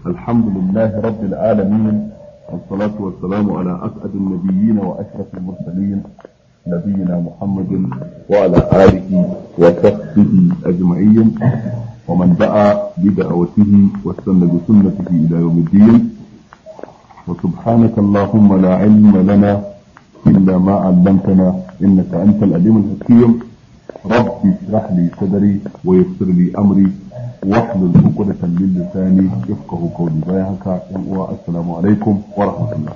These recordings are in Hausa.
الحمد لله رب العالمين، والصلاة والسلام على أسعد النبيين وأشرف المرسلين نبينا محمد وعلى آله وصحبه أجمعين ومن دعا بدعوته واستنى بسنته إلى يوم الدين. وسبحانك اللهم لا علم لنا إلا ما علمتنا إنك أنت العليم الحكيم. رب اشرح لي صدري ويسر لي أمري واحلل عقدة من لساني يفقه قولي. بيانك والسلام عليكم ورحمة الله.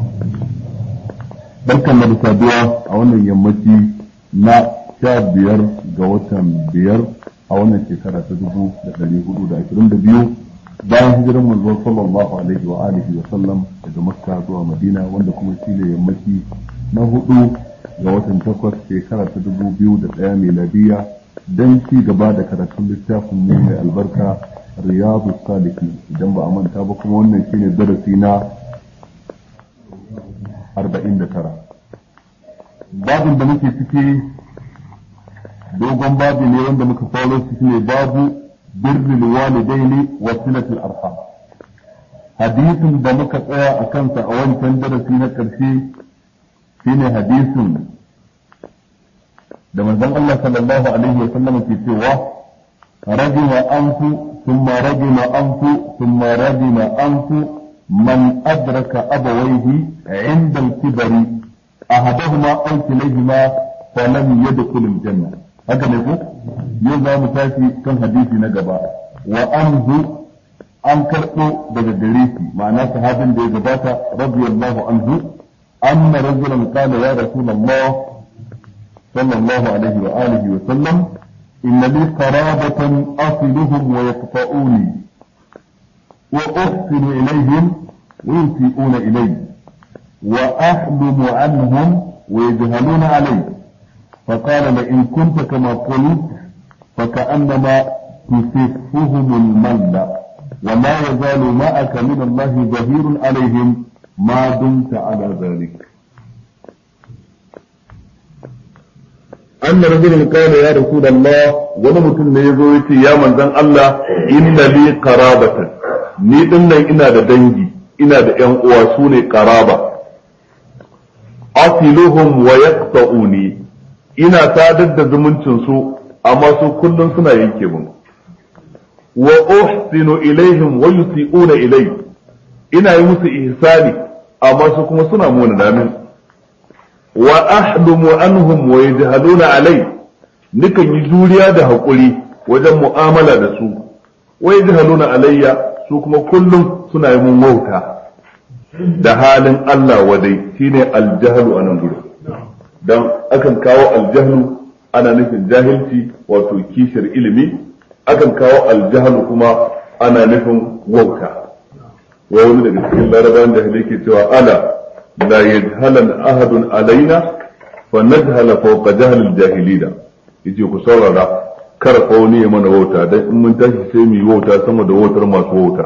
barkan da saduwa a wannan yammaci na 15 ga watan 5 a wannan shekara ta 1422 bayan hijiran manzo sallallahu alaihi wa alihi wa sallam daga Makka zuwa Madina, wanda kuma shine yammaci na 4 ga watan 8 shekara ta 2001 miladiya, dan ci gaba da karatun littafin ne mai albarka Riyadus Salihin. Idan ba a manta ba kuma wannan shine darasi na 49. babin da muke ciki dogon babi ne wanda muka faro shi ne babu birrul walidaini wa silatul arham. hadisin da muka tsaya a kansa a wancan darasi na ƙarshe shine hadisin da manzon Allah sallallahu alaihi wa sallam ke cewa rajima anfu thumma rajima anfu thumma rajima anfu man adraka abawayhi 'inda al-kibri أحدهما أو كليهما فلم يدخل الجنة. هذا نقول يوم متاشي كان حديثي نجبا وأنه أنكرت بجدريتي معناه هذا بجبات رضي الله عنه أن رجلا قال يا رسول الله صلى الله عليه وآله وسلم إن لي قرابة أصلهم ويقطعوني وأحسن إليهم ويسيئون إلي وأحلم عنهم ويجهلون علي. فقال لئن كنت كما قلت فكأنما تسفهم المل وما يزال معك من الله ظهير عليهم ما دمت على ذلك. أن رجلا قال يا رسول الله ولمتن يزويتي يا من ذن الله إن لي قرابة ni dinnan ina da dangi, ina da ƴan uwa su ne qaraba. asiluhum wa yaqta'uni, ina sadar da zumuncin su amma su kullun suna yanke mun. wa uhsinu ilaihim wa yusi'una ilai, ina yi musu ihsani amma su kuma suna muna min. wa ahlumu anhum wa yajhaluna alai, nikan yi juriya da hakuri wajen mu'amala da su. wa yajhaluna alayya, su kuma kullum suna yi mun wauta da halin Allah wadai, shine aljahlu a nan gudu. Dan akan kawo aljahlu ana nufin jahilci, wato kishir ilimi, akan kawo aljahlu kuma ana nufin wauta. wa wani daga cikin larabawan jahilai ke cewa ala la yajhalan ahadun alaina fa najhala fawqa jahlil jahilina, yace ku saurara kar fa wani ya mana wauta, dan in mun tashi sai mu yi wauta sama da wautar masu wauta.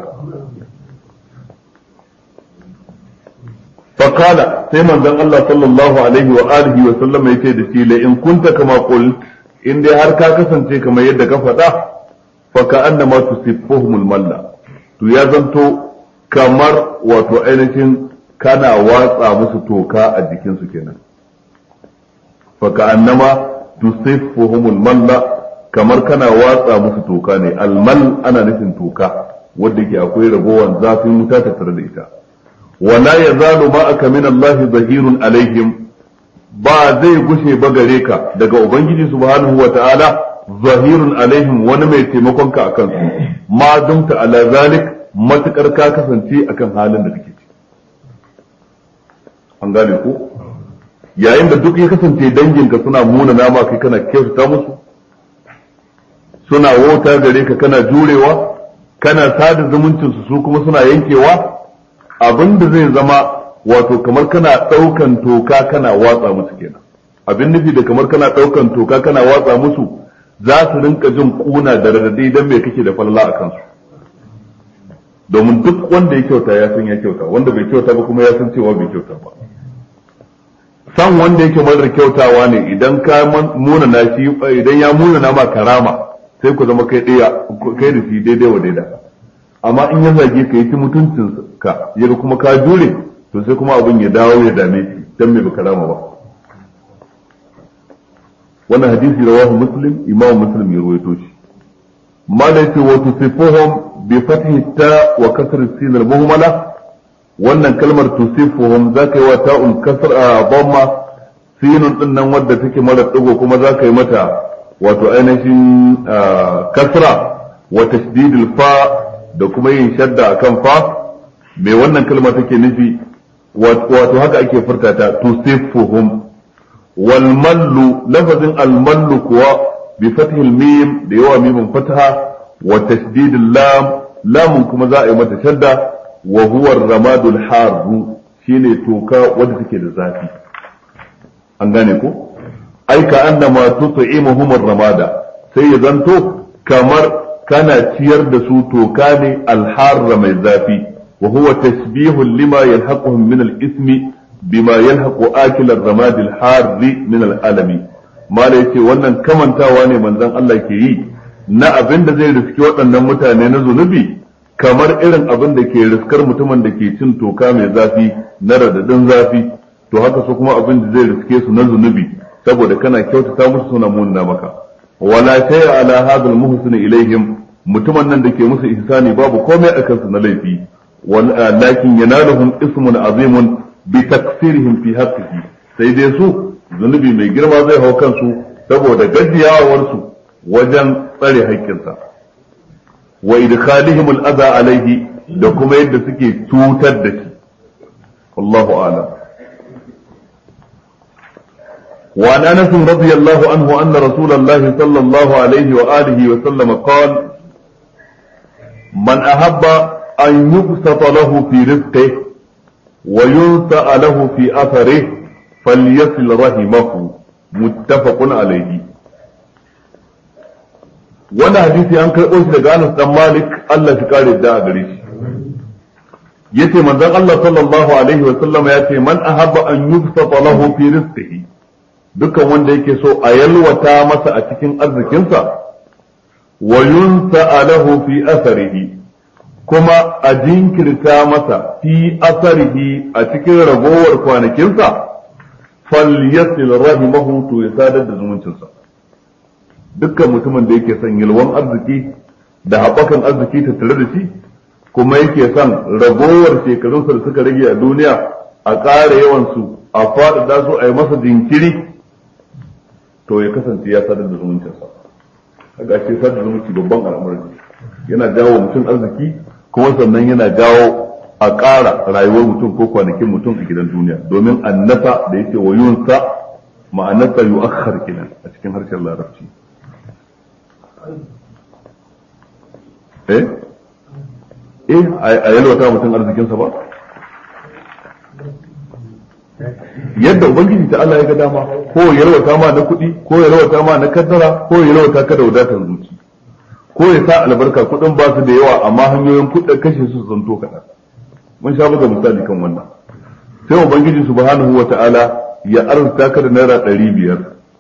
فقال سيما ذن الله صلى الله عليه وآله وسلم يتدسي لئن كنت كما قلت إن دي هركا كسنتي كما يدك فتا فكأنما تصفهم الملا تيازنتو كمر وتعينشن كان واسع مستوكا الجكين سكينا فكأنما تصفهم الملا كمر كان واسع مستوكا المل أنا نسن توكا ودك أقوي ربوان ذاتي متاتة wala yazalu ma'aka min Allah zahirun alaihim, ba zai gushe ba gare ka daga ubangiji subhanahu wa ta'ala zahirun alaihim, wani mai taimakon ka akan su, ma dumta ala zalik, matukar ka kasance akan halin da kake ciki. An gane ko yayin da duk ya kasance danginka suna muna nama kai kana kyautata musu, suna wauta gare ka kana jurewa, kana sada zumuncin su kuma suna yankewa, abin da zai zama wato kamar kana ɗaukan toka kana watsa musu kenan. Abin nufi da kamar kana ɗaukan toka kana watsa musu, za su rinka jin kuna da radadi dan me kake da falala a kansu. Domin duk wanda ya kyauta ya san ya kyauta, wanda bai kyauta ba kuma ya san cewa bai kyauta ba. San wanda yake marar kyautawa ne idan ka muna na shi, idan ya muna na ma karama sai ku zama kai da shi daidai wa daida. amma in ya zage ka yi ta mutuncin ka yaga kuma ka jure to sai kuma abin ya dawo ya dame shi dan me baka rama ba. wannan hadisi rawahu muslim, imam muslim ya rawaito shi. malai ce wa tusifuhum bi fathi ta wa kasr sin al muhmala, wannan kalmar tusifuhum zaka yi wa ta'un kasr a dhamma, sinun din nan wadda take mara digo kuma zaka yi mata wato ainihin kasra wa tasdid al fa da kuma yin shadda akan fa. me wannan kalma take nufi? wato haka ake furta ta tusifuhum. wal mallu, lafazin al mallu kuwa bi fathil mim da yawa mimin fataha wa tasdid al lam, lamun kuma za a yi mata shadda. wa huwa ar-ramadul harru, shine toka wanda take da zafi. an gane ko? ai ka annama tut'imuhum ar-ramada, sai ya zanto kamar kana ciyar da su toka ne al-harra mai zafi. wa huwa tasbihun lima yalhaquhum min al-ismi bima yalhaqu akil ar-ramad al-harri min al-alami. mala yace wannan kamantawa ne manzon Allah ke yi na abin da zai riski waɗannan mutane na zunubi kamar irin abin da ke riskar mutumin da ke cin toka mai zafi na radadin zafi, to haka su kuma abin da zai riske su na zunubi saboda kana kyautata musu suna munna maka. wala shay'a ala hadha al-muhsin ilaihim, mutumin nan da ke musu ihsani babu komai akan su na laifi. lakin yanaluhum ismun azimun bi taksirihim fi haqqihi, sai dai su zunubi mai girma zai hau kansu saboda gajiyawarsu wajen tsare haƙƙinsa. wa idkhalihim al-adha alayhi, da kuma yadda suke cutar da shi. wallahu a'lam. wa an Anas radiyallahu anhu anna Rasulullahi sallallahu alayhi wa alihi wa sallam qala man ahabba an yubsata lahu fi rizqihi wa yunsa lahu fi atharihi falyasil rahimahu, muttafaqun alayhi. wannan hadisi an karɓo shi daga Anas dan Malik, Allah shi kare da a gare shi. yace manzon Allah sallallahu alaihi wa sallam yace man ahabba an yubsata lahu fi rizqihi, dukkan wanda yake so a yalwata masa a cikin arzikinsa, wa yunsa lahu fi atharihi, kuma a jinkirta masa fi asarihi a cikin ragowar kwanakinsa, falyasil rahimahu, to ya sadar da zumuncinsa. dukkan mutumin da yake son yalwan arziki da haɓakan arziki ta tare da shi, kuma yake son ragowar shekarunsa da suka rage a duniya a ƙara yawansu, a faɗaɗa su, a yi masa jinkiri, to ya kasance ya sadar da zumuncinsa. a gashi sadar da zumunci babban al'amari, yana jawo mutum arziki, kuma sannan yana jawo a ƙara rayuwar mutum ko kwanakin mutum a gidan duniya. domin annasa da yake wa yunsa ma'anarsa yu'akhkhar kenan a cikin harshen larabci. a yalwata mutum arzikinsa ba, yadda ubangiji ta Allah ya ga dama, ko yalwata ma na kuɗi, ko yalwata ma na kaddara, ko yalwata ka da wadatar zuci, ko ya sa albarka kuɗin ba su da yawa amma hanyoyin kuɗin kashe su zanto kaɗan. mun sha buga misali kan wannan. sai ubangiji subhanahu wa ta'ala ya arzuta ka da naira 500,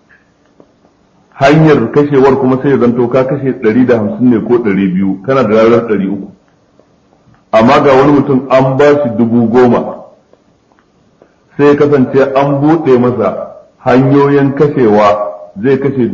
hanyar kashewar kuma sai ya zanto ka kashe 150 ne ko 200, kana da ranar 300. amma ga wani mutum an ba shi 10,000, sai ya kasance an buɗe masa hanyoyin kashewa zai kashe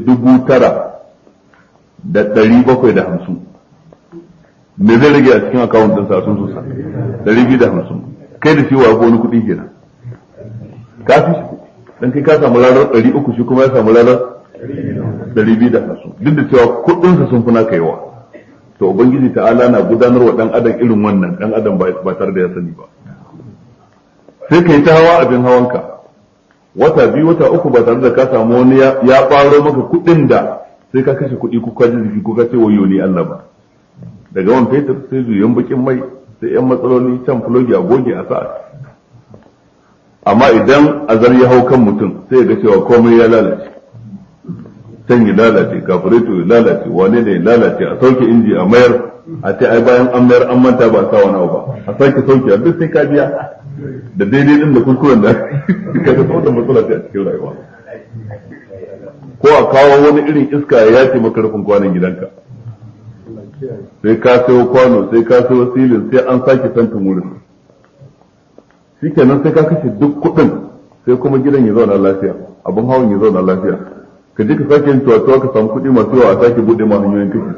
9,750. me zai rage a cikin akawun ɗinsa sun susa 250. kai da shi wa ko wani kuɗi kenan ka fi shi, dan kai ka samu ranar 300, shi kuma ya samu ranar 250, duk da cewa kuɗinsa sun fi naka yawa. to ubangiji ta'ala na gudanar wa dan adam irin wannan, dan adam ba tare da ya sani ba. sai kai ta hawa abin hawanka wata 2 wata 3 ba tare da ka samu wani ya ɓaro maka kuɗin da sai ka kashe kuɗi ko ka ji jiki ko ka ce wayo ni Allah ba. daga man fetur sai zuyan bakin mai, sai yan matsaloli can fulogi a goge a sa'a. amma idan azar ya hau kan mutum sai ya ga cewa komai ya lalace, can ya lalace, kafureto ya lalace, wane ne ya lalace, a sauke inji a mayar, a ce ai bayan an mayar an manta ba a sa wani abu ba, a sake sauke, a duk sai ka biya da daidai din da kuskuren da ka ga sauran matsala ce a cikin rayuwa. ko a kawo wani irin iska ya yace maka rufin kwanan gidanka, sai ka sayo kwano sai ka sayo silin sai an sake santin wurin shikenan sai ka kashe duk kuɗin sai kuma gidan ya zauna lafiya abin hawan ya zauna lafiya ka je ka sake yin tuwa ka samu kuɗi masu yawa a sake buɗe ma hanyoyin kashe.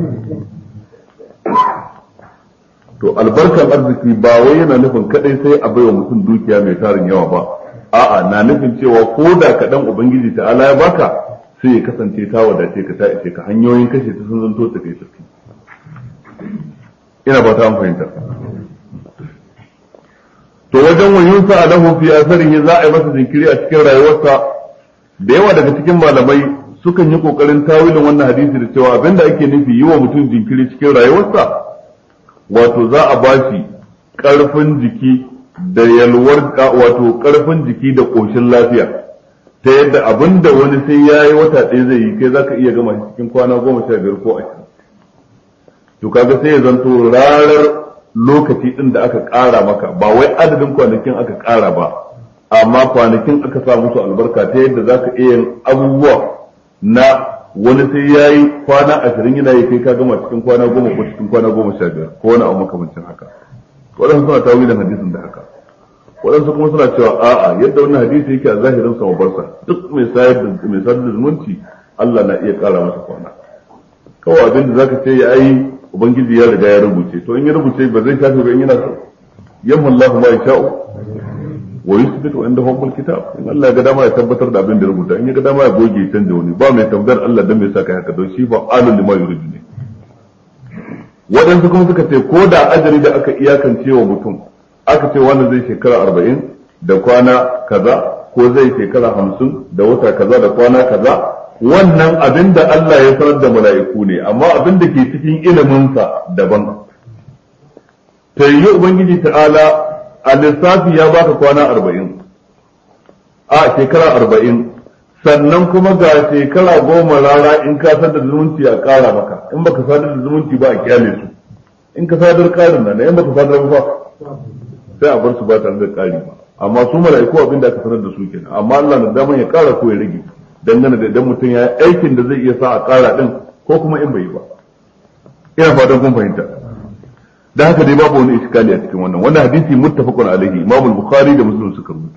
To albarkar arziki ba wai yana nufin kadai sai a baiwa mutum dukiya mai tarin yawa ba, a'a na nufin cewa ko da kaɗan ubangiji ta ala ya baka sai ya kasance ta wadace ka ta ishe ka hanyoyin kashe ta sun zanto ta kai sarki. Ina ba ta fahimta. To wajen wayun sa alahu fi asarihi za a yi masa jinkiri a cikin rayuwarsa, da yawa daga cikin malamai sukan yi kokarin tawilin wannan hadisi da cewa abinda ake nufi yi wa mutum jinkiri cikin rayuwarsa wato za a bashi ƙarfin jiki da yalwar wato ƙarfin jiki da ƙoshin lafiya ta yadda abinda wani sai ya yi wata ɗaya zai yi kai za ka iya gama shi cikin kwana 15 ko 20. To kaga sai ya zanto ranar lokaci ɗin da aka ƙara maka ba wai adadin kwanakin aka ƙara ba amma kwanakin aka sa musu albarka ta yadda za ka iya yin abubuwa na wani sai ya yi kwana 20 yana yi kai ka gama cikin kwana 10 ko cikin kwana 15 ko wani abu makamancin haka. Waɗansu suna tawilin hadisin da haka, waɗansu kuma suna cewa a'a yadda wannan hadisi yake a zahirin sa mabarsa duk mai sayar da zumunci Allah na iya ƙara masa kwana. Kawai abin da zaka ce ya yi ubangiji ya riga ya rubuce, to in ya rubuce ba zai shafe ba in yana so. Yamma Allahu ma yasha'u wa yusbitu inda hukumul kitab. In Allah ya ga dama ya tabbatar da abin da rubuta, in ya ga dama ya goge ya canja wani. Ba mai tambayar Allah dan me yasa kai haka, don shi fa alul lima yuridu ne. Waɗansu kuma suka ce ko da ajali da aka iyakance wa mutum aka ce wannan zai shekara 40 da kwana kaza ko zai shekara 50 da wata kaza da kwana kaza, wannan abin da Allah ya sanar da mala'iku ne, amma abin da ke cikin iliminsa daban. Ta yi Ubangiji ta'ala a lissafi ya baka kwana 40 a shekara 40 sannan kuma ga shekara 10 rara in ka sadar da zumunci a ƙara maka, in baka sadar da zumunci ba a kyale su, in ka sadar ƙarin nan in baka sadar ba sai a bar su ba tare da ƙari ba. Amma su mala'iku abin da aka sanar da su kenan, amma Allah na daman ya ƙara ko ya rage dangane da idan mutum ya yi aikin da zai iya sa a ƙara din ko kuma in bai yi ba. Ina fatan kun fahimta. Da haka dai babu wani iskali a cikin wannan hadisi muttafaqun alaihi, Imam al-Bukhari da Muslim suka rubuta.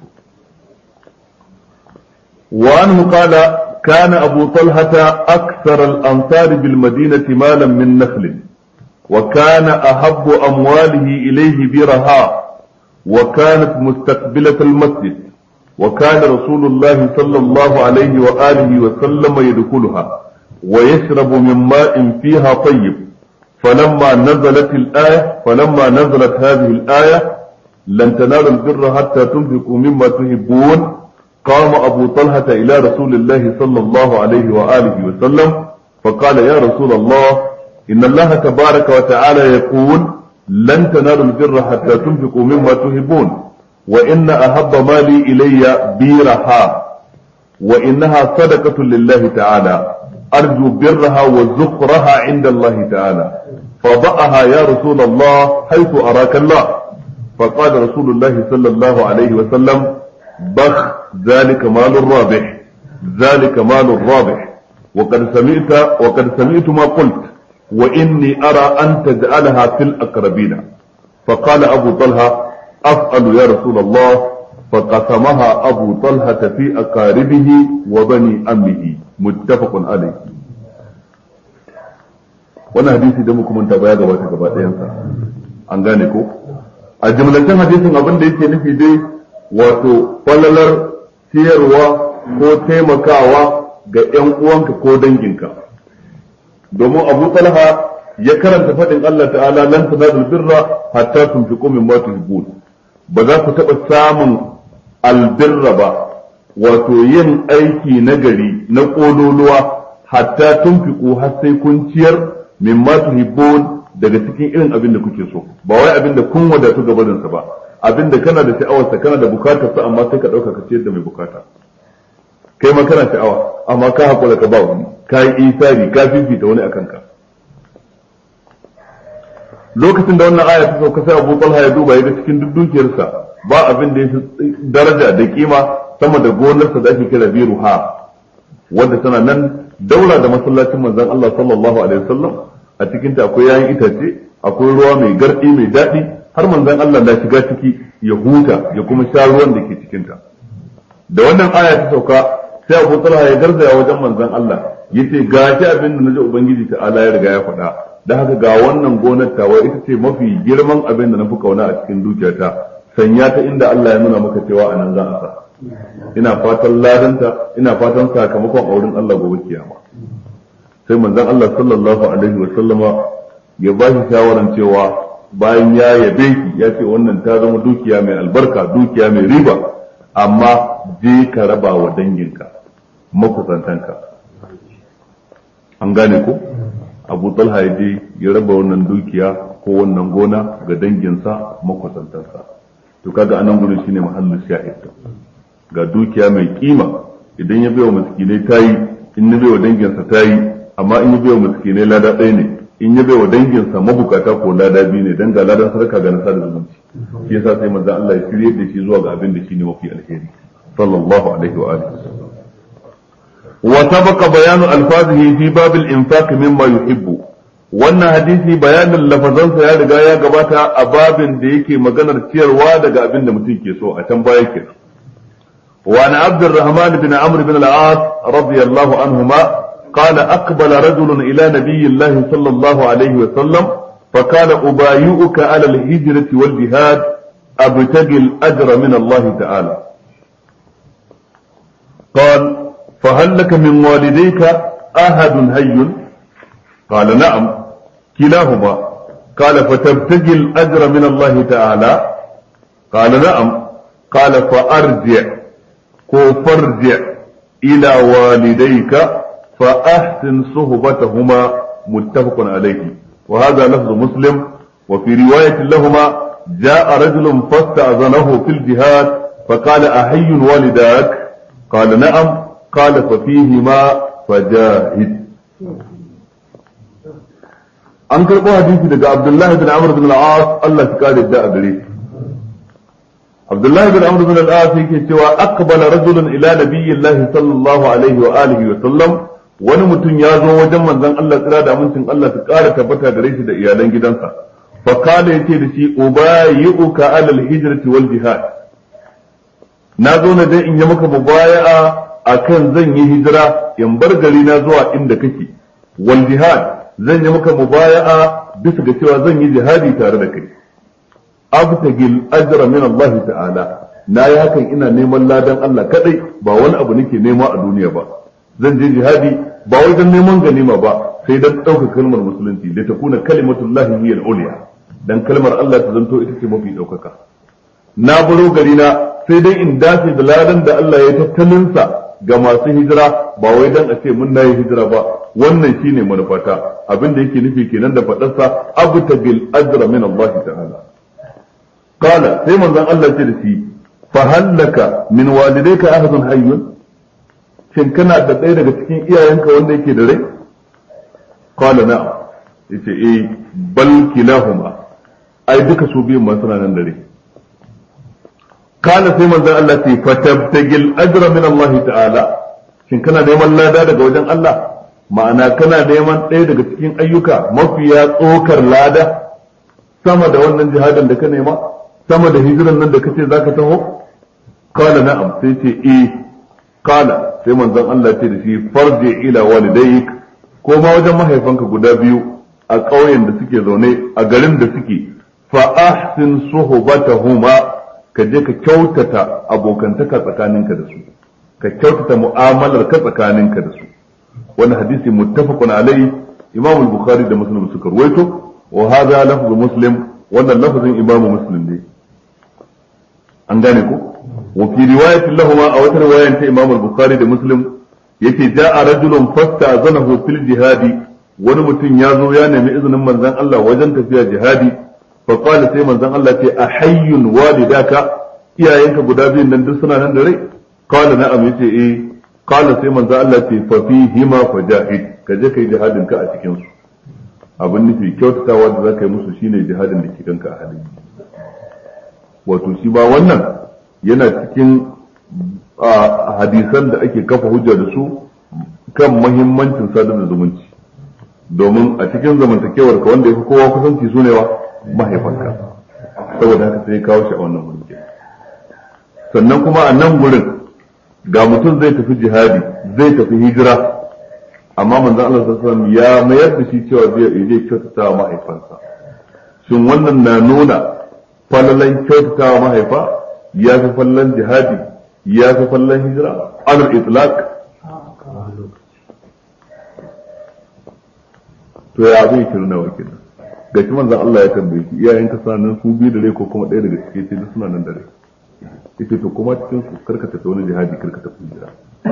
وعنه قال كان أبو طلحة أكثر الأنصار بالمدينة مالا من نخل وكان أحب أمواله إليه برهاء وكانت مستقبلة المسجد وكان رسول الله صلى الله عليه وآله وسلم يدخلها ويشرب من ماء فيها طيب فلما نزلت هذه الآية لن تنالوا البر حتى تنفقوا مما تحبون قام أبو طلحة إلى رسول الله صلى الله عليه وآله وسلم فقال يا رسول الله إن الله تبارك وتعالى يقول لن تنالوا البر حتى تنفقوا مما تحبون وإن أحب مالي إلي بيرها وإنها صدقة لله تعالى أرجو برها وزخرها عند الله تعالى فضعها يا رسول الله حيث أراك الله فقال رسول الله صلى الله عليه وسلم بخ ذلك مال الرابح وقد سمعت ما قلت وإني أرى أن تجعلها في الأقربين فقال أبو طلحة أفعل يا رسول الله فقسمها أبو طلحة في أقاربه وبني أمه متفق عليه. wannan hadisi da muka manta baya gabata gaba ɗayansa an gane ko a jumlatan hadisin abin da yake nufi dai wato falalar siyarwa ko taimakawa ga ‘yan uwanka ko danginka domin Abu Talha ya karanta faɗin Allah ta'ala lan tanadul birra hatta tunfiqu mimma tuhibbun ba za ku taɓa samun albirra ba wato yin aiki nagari na ƙololuwa hatta tunfiqu har sai kun ciyar mimma tuhibbun daga cikin irin abin da kuke so ba wai abin da kun wadatu gabaninsa ba abin da kana da sha'awarsa kana da bukatarsa amma sai ka ɗauka ka ciyar da mai bukata kai ma kana sha'awa amma ka haƙura ka ba wani ka yi isari ka fifita wani akan ka lokacin da wannan aya ta sauka sai Abu Talha ya duba ya ga cikin duk dukiyarsa ba abin da ya fi daraja da kima sama da gonarsa da ake kira Biruha wanda tana nan daura da masallacin manzon Allah sallallahu alaihi wasallam a cikin ta akwai yayin itace, akwai ruwa mai gardi mai daɗi, har manzon Allah na shiga ciki ya huta ya kuma sha ruwan da ke cikin ta. Da wannan aya ta sauka sai Abu Talha ya garzaya wajen manzon Allah yace gashi abin da naji ubangiji ta Allah ya riga ya faɗa, da haka ga wannan gonar tawa ita ce mafi girman abin da na fi kauna a cikin dukiyata, sanya ta inda Allah ya nuna maka cewa anan za a sa. Ina fatan ladanta, ina fatan sakamakon auren Allah gobe kiyama. Sai manzon Allah sallallahu alaihi wa sallama ya ba shi shawaran cewa bayan ya yabe ki ya ce wannan ta zama dukiya mai albarka, dukiya mai riba, amma je ka raba wa danginka, makusantanka. An gane ko? Abu Talha ya je ya raba wannan dukiya ko wannan gona ga danginsa, makusantansa. To kaga anan gurin shine mahallin shahid. Ga dukiya mai kima, idan ya biya miskinai tayi, in ya biya danginsa tayi, amma in ya biya miskinai lada ɗaya ne, in ya biya danginsa mabukata ko lada biyu ne, dan ga ladan sarka ga nasa da zumunci. Shi yasa sai manzo Allah ya shirye da shi zuwa ga abin da shine mafi alheri. Sallallahu alaihi wa alihi wasallam. وسبق بيان ألفاظه في باب الإنفاق مما يحب. wannan hadisi bayanin lafazansa ya riga ya gabata a babin da yake maganar ciyarwa daga abin da mutum ke so a can baya ke. wa na Abdurrahman bin Amr bin al-As radiyallahu anhuma qala aqbala rajulun ila nabiyyillahi sallallahu alayhi wa sallam fa qala ubayyuka ala al-hijrati wal jihad abtaghi al-ajra min Allah ta'ala. qala فهل لك من والديك أحد حي؟ قال نعم كلاهما. قال فتبتغي الأجر من الله تعالى؟ قال نعم. قال فارجع إلى والديك فأحسن صحبتهما. متفق عليه. وهذا لفظ مسلم. وفي رواية لهما جاء رجل فاستأذنه في الجهاد فقال أحي والداك؟ قال نعم. قال ففيهما فجاهد. an karɓo hadisi daga Abdullahi bin Amr bin al-As Allah ya kare da a gare shi. Abdullahi bin Amr bin al-As yake cewa aqbala rajulun ila nabiyyillahi sallallahu alaihi wa alihi wa sallam, wani mutum ya zo wajen manzon Allah tsira da amincin Allah ta ƙara tabbata gare shi da iyalan gidansa. Fa kana yace da shi ubayyuka ala al-hijrati wal jihad. Na zo na dai in yi maka mubaya'a akan zan yi hijira in bar gari na zuwa inda kake, wal jihad zan yi maka mubaya'a bisa ga cewa zan yi jihadi tare da kai. Abtagil ajra min Allah ta'ala, na yi hakan ina neman ladan Allah kadai, ba wani abu nake nema a duniya ba. Zan je jihadi ba wai dan neman ganima ba, sai dan ɗaukar kalmar musulunci da ta kuna kalimatullahi hiya al-ulya, dan kalmar Allah ta zanto ita ce mafi ɗaukaka. Na baro gari na sai dai in dace da ladan da Allah ya tattalinsa ga masu hijira, ba wai dan a ce mun nayi hijira ba. Wannan shine manufata, abin da yake nufi kenan da fadarsa abtabil ajra min Allah ta'ala. Qala sai manzon Allah ce da shi fa hallaka min walidayka ahadun hayyun, shin kana da ɗaya daga cikin iyayenka wanda yake da rai? Qala na'am. Yace bal kilahuma, ai duka su biyun ma suna nan da rai. Kala sai manzon Allah ce fatabtagil ajra min Allah ta'ala, shin kana neman lada daga wajen Allah? Ma'ana kana neman ɗaya daga cikin ayyuka mafiya tsokar lada sama da wannan jihadin da ka nema, sama da hijiran nan da kace zaka taho? Kala na'am. Sai ce kala sai manzon Allah ce da shi farji ila walidayk, ko ma wajen mahaifanka guda biyu a ƙauyen da suke zaune a garin da suke, fa ahsin suhbatahuma, ka je ka kyautata abokantaka tsakaninka da su, ka kyautata mu'amalar ka tsakaninka da su. wannan hadisi muttafaqun alai, Imam al-Bukhari da Muslim suka ruwaito, wa hadha lafzu Muslim, wannan lafzin Imam Muslim ne. An gane ko? Wa fi riwayatin lahumma a wata riwayan ta Imam al-Bukhari da Muslim yace ja'a rajulun fasta'zanahu fil jihadi, wani mutum ya zo ya nemi izinin manzon Allah wajen tafiya jihadi. fa qala sai manzon Allah ce ahayyun walidaka, iyayenka guda biyun nan duk suna nan da rai? Qala na'am, yace qala sai manzon Allah ce fa fihima fajahid, ka je kai jihadin ka a cikin su. Abin nufi kyautatawa da zaka yi musu shine jihadin da ke kanka a halin. Wato shi ba wannan yana cikin hadisan da ake kafa hujja da su kan muhimmancin sadar da zumunci. domin a cikin zamantakewar ka wanda yafi kowa kusanci sune wa mahaifanka saboda haka sai kawo shi a wannan wurin sannan kuma a nan gurin ga mutum zai tafi jihadi zai tafi hijira amma manzon Allah sallallahu alaihi wasallam ya mayar da shi cewa zai kyautata wa mahaifansa shin wannan na nuna falalan kyautata wa mahaifa ya fi falalan jihadi ya fi falalan hijira alal itlaq to ya zai kirna wa kenan ga shi manzon Allah ya tambaye shi iyayen ka sanan su biyu da rai ko kuma ɗaya daga cikin sai suna nan da rai yace to kuma cikin su karka tafi wani jihadi karka tafi hijira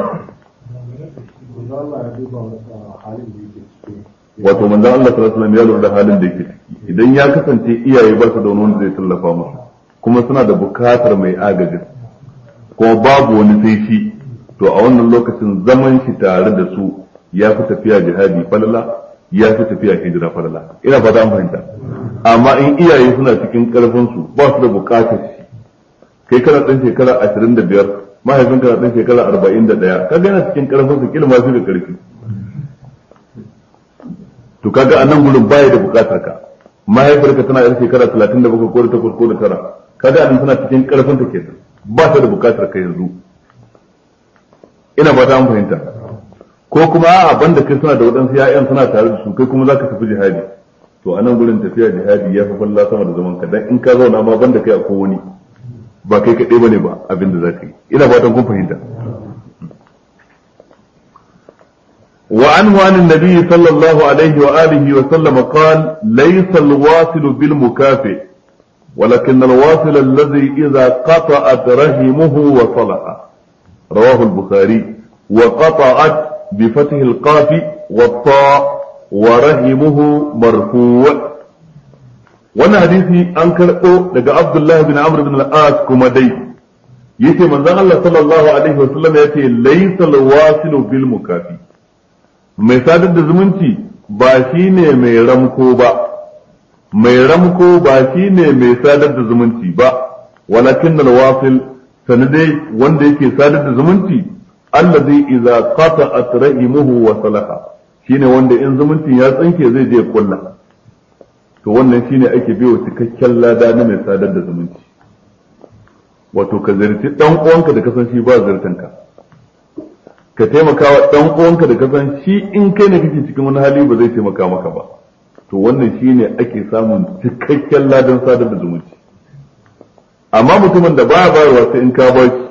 wato manzon Allah sallallahu alaihi wasallam ya lura da halin da yake ciki idan ya kasance iyaye ba su da wani zai tallafa musu kuma suna da bukatar mai agajin kuma babu wani sai shi to a wannan lokacin zaman shi tare da su ya fi tafiya jihadi falala ya fi tafiya hijira falala ina fata an fahimta amma in iyaye suna cikin karfin su ba su da bukatar shi kai kana dan shekara 25 mahaifin kana dan shekara 41 kaga yana cikin karfin su kila ma shi da karfi to kaga anan gurin baya da bukatar ka mahaifarka tana yar shekara 37 ko da 8 ko da 9 kaga anan tana cikin karfin ta kenan ba ta da bukatar ka yanzu ina ba ta fahimta ko kuma a banda kai suna da waɗansu ya'yan suna tare da su kai kuma zaka tafi jihadi to anan gurin tafiya jihadi ya fi falla sama da zaman ka dan in ka zauna ma banda kai akwai wani ba kai kaɗai bane ba abin da zaka yi ina fatan kun fahimta وعنه عن النبي صلى الله عليه وآله وسلم قال ليس الواصل بالمكافئ ولكن الواصل الذي إذا قطعت رحمه وصلح رواه البخاري وقطعت بفتح القاف والطاء ورحمه مرفوع وانا حديثي أنكر لقى عبد الله بن عمرو بن العاص كما دي يتي من الله صلى الله عليه وسلم يتي ليس الواصل بالمكافئ mai sadar da zumunci ba shi ne mai ramko ba mai ramko ba shi ne mai sadar da zumunci ba walakin alwasil sanadai wanda yake sadar da zumunci allazi idza qata'at rahimuhu wa salaha shine wanda in zumunci ya tsinke zai je kulla to wannan shine ake biyo cikakken lada na mai sadar da zumunci wato ka zirci dan uwanka da kasan shi ba zirtanka ka taimaka wa ɗan uwanka da kasan shi in kai ne kake cikin wani hali ba zai taimaka maka ba to wannan shine ake samun cikakken ladan sadar da zumunci amma mutumin da baya bayarwa sai in ka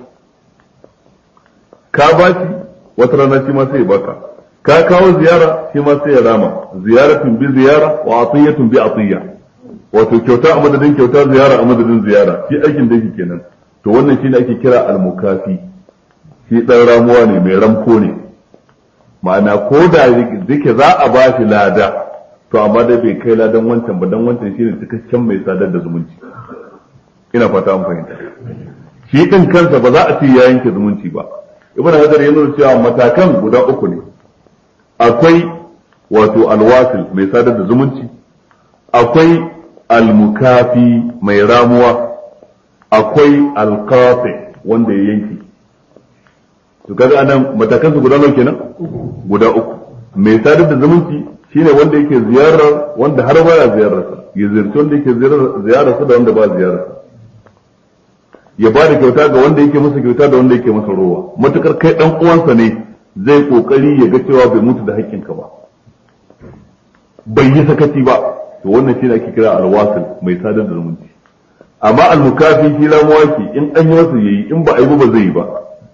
bashi wata rana shi ma sai ya baka ka kawo ziyara shi ma sai ya rama ziyaratun bi ziyara wa atiyatun bi atiya wato kyauta a madadin kyauta ziyara a madadin ziyara shi aikin da yake kenan to wannan shine ake kira al-mukafi shi ɗan ramuwa ne mai ramko ne ma'ana ko da zike za a ba shi lada to amma dai bai kai ladan wancan ba dan wancan shine cikakken mai sadar da zumunci ina fata an fahimta shi din kansa ba za a ce ya yanke zumunci ba ibnu hajar ya nuna cewa matakan guda uku ne akwai wato alwasil mai sadar da zumunci akwai almukafi mai ramuwa akwai alqati wanda ya yanke to kaga anan matakan su guda nawa kenan guda uku mai sadar da zumunci shine wanda yake ziyarar wanda har baya ziyararsa ya ziyarci wanda yake ziyararsa da wanda ba ziyararsa ya ba da kyauta ga wanda yake masa kyauta da wanda yake masa rowa matukar kai dan uwansa ne zai kokari ya ga cewa bai mutu da haƙƙinka ba bai yi sakaci ba to wannan shine ake kira alwasil mai sadar da zumunci amma almukafi shi lamuwa ke in an yi masa yayi in ba a yi ba zai yi ba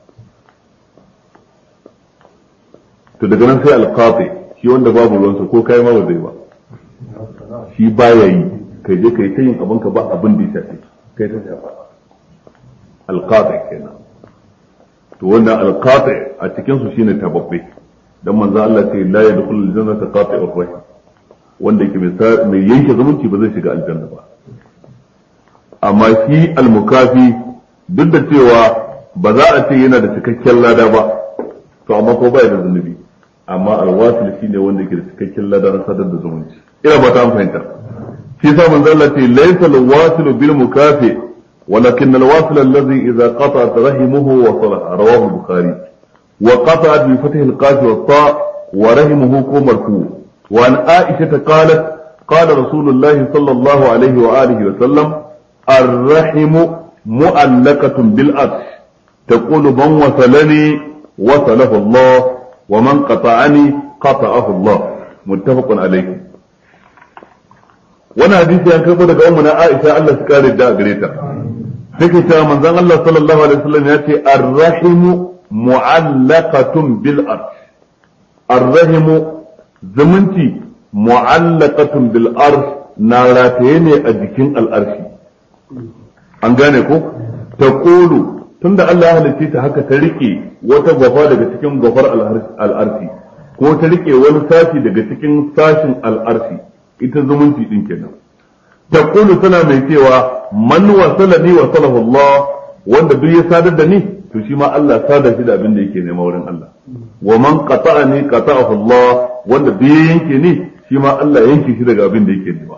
to daga nan sai alqati shi wanda babu ruwansa ko kai ma ba zai ba shi baya yi kai je kai ta yin abin ka ba abin da ya shafe kai ta shafa alqati kenan to wannan alqati a cikin su shine tababbe dan manzo Allah ce la yadkhulul aljannata qati'ur rahim wanda yake mai yanke zumunci ba zai shiga aljanna ba amma shi almukafi duk da cewa ba za a ce yana da cikakken lada ba to amma ko bai da zunubi amma alwasil shine wanda yake da cikakken ladan sadar da zumunci ina ba ta fahimta shi sa manzo Allah ce laysa alwasil bil mukafi walakin alwasil alladhi idha qata'at rahimuhu wa salaha rawahu al-bukhari wa qata'at bi fath al-qaf wa ta wa rahimuhu ko marfu wa an Aisha qalat qala Rasulullah sallallahu alaihi wa alihi wa sallam ar-rahim mu'allaqatun bil arsh taqulu man wasalani wasalahu Allah wa man qata'ani qata'ahu Allah muttafaqun alayhi. Wani hadisi an karbo daga ummu na Aisha Allah ta kare da gare ta take cewa manzon Allah sallallahu alaihi wasallam ya ce ar-rahimu mu'allaqatun bil arsh. Ar-rahimu zumunci mu'allaqatun bil arsh na rataye ne a jikin al'arshi. An gane ko? Taqulu tunda Allah ya halice ta haka ta rike wata gwafa daga cikin gwafar al'arshi ko ta rike wani sashi daga cikin sashin al'arshi ita zumunci din kenan. Taqulu tana mai cewa man wasalani wasalahu Allah, wanda duk ya sadar da ni to shi ma Allah sadar shi da abin da yake nema wurin Allah. Wa man qata'ani qata'ahu Allah, wanda duk ya yanke ni shi ma Allah yanke shi daga abin da yake nema.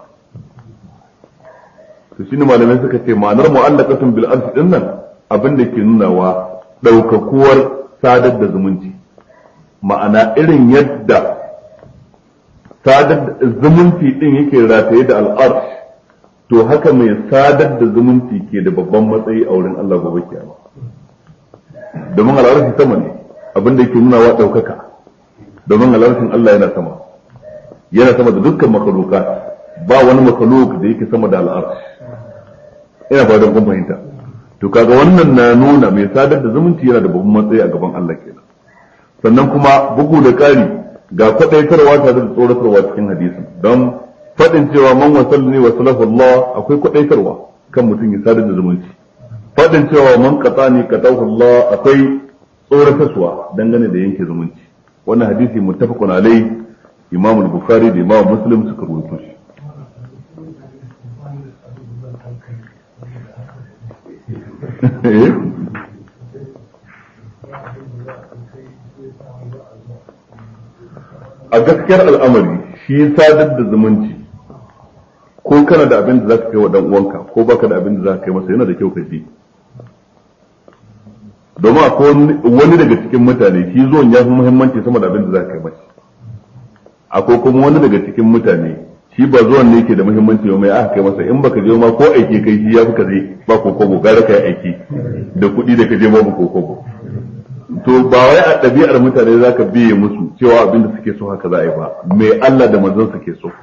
To shine malamai suka ce ma'anar mu'allaqatun bil arsh din nan abin da ke nunawa daukakuwar sadar da zumunci, ma'ana irin yadda sadar da zumunci din yake rataye da al'arsh, to haka mai sadar da zumunci ke da babban matsayi a wurin Allah gobe kiyama. Domin al'arshi sama ne, abin da yake nunawa daukaka, domin al'arshin Allah yana sama da dukkan makhluqat, ba wani makhluq da yake sama da al'arsh. Ina ba da kun fahimta. To kaga wannan na nuna mai sadar da zumunci yana da babban matsayi a gaban Allah kenan. Sannan kuma bugu da ƙari ga kwadaitarwa tare da tsoratarwa cikin hadisin, don faɗin cewa man wasalni wa salahu Allah akwai kwadaitarwa kan mutum ya sadar da zumunci. Faɗin cewa man qatani qatahu Allah akwai tsoratarwa dangane da yanke zumunci. Wannan hadisi muttafaqun alai, Imam al-Bukhari da Imam Muslim suka rawaito shi. A gaskiyar al'amari shi sadar da zumunci, ko kana da abin da za ka kai wa dan uwanka ko baka da abin da za ka kai masa, yana da kyau ka ji. Domin akwai wani daga cikin mutane shi zuwan ya fi muhimmanci sama da abin da za ka kai masa. Akwai kuma wani daga cikin mutane shi ba zuwan ne yake da muhimmanci ba, mai aka kai masa, in baka je ma ko aiki kai shi ya fi ka zai ba kokobo, gara ka yi aiki da kuɗi da ka je ma ba kokobo. To ba wai a ɗabi'ar mutane za ka biye musu cewa abinda suke so haka za a yi ba, mai Allah da manzon suke so.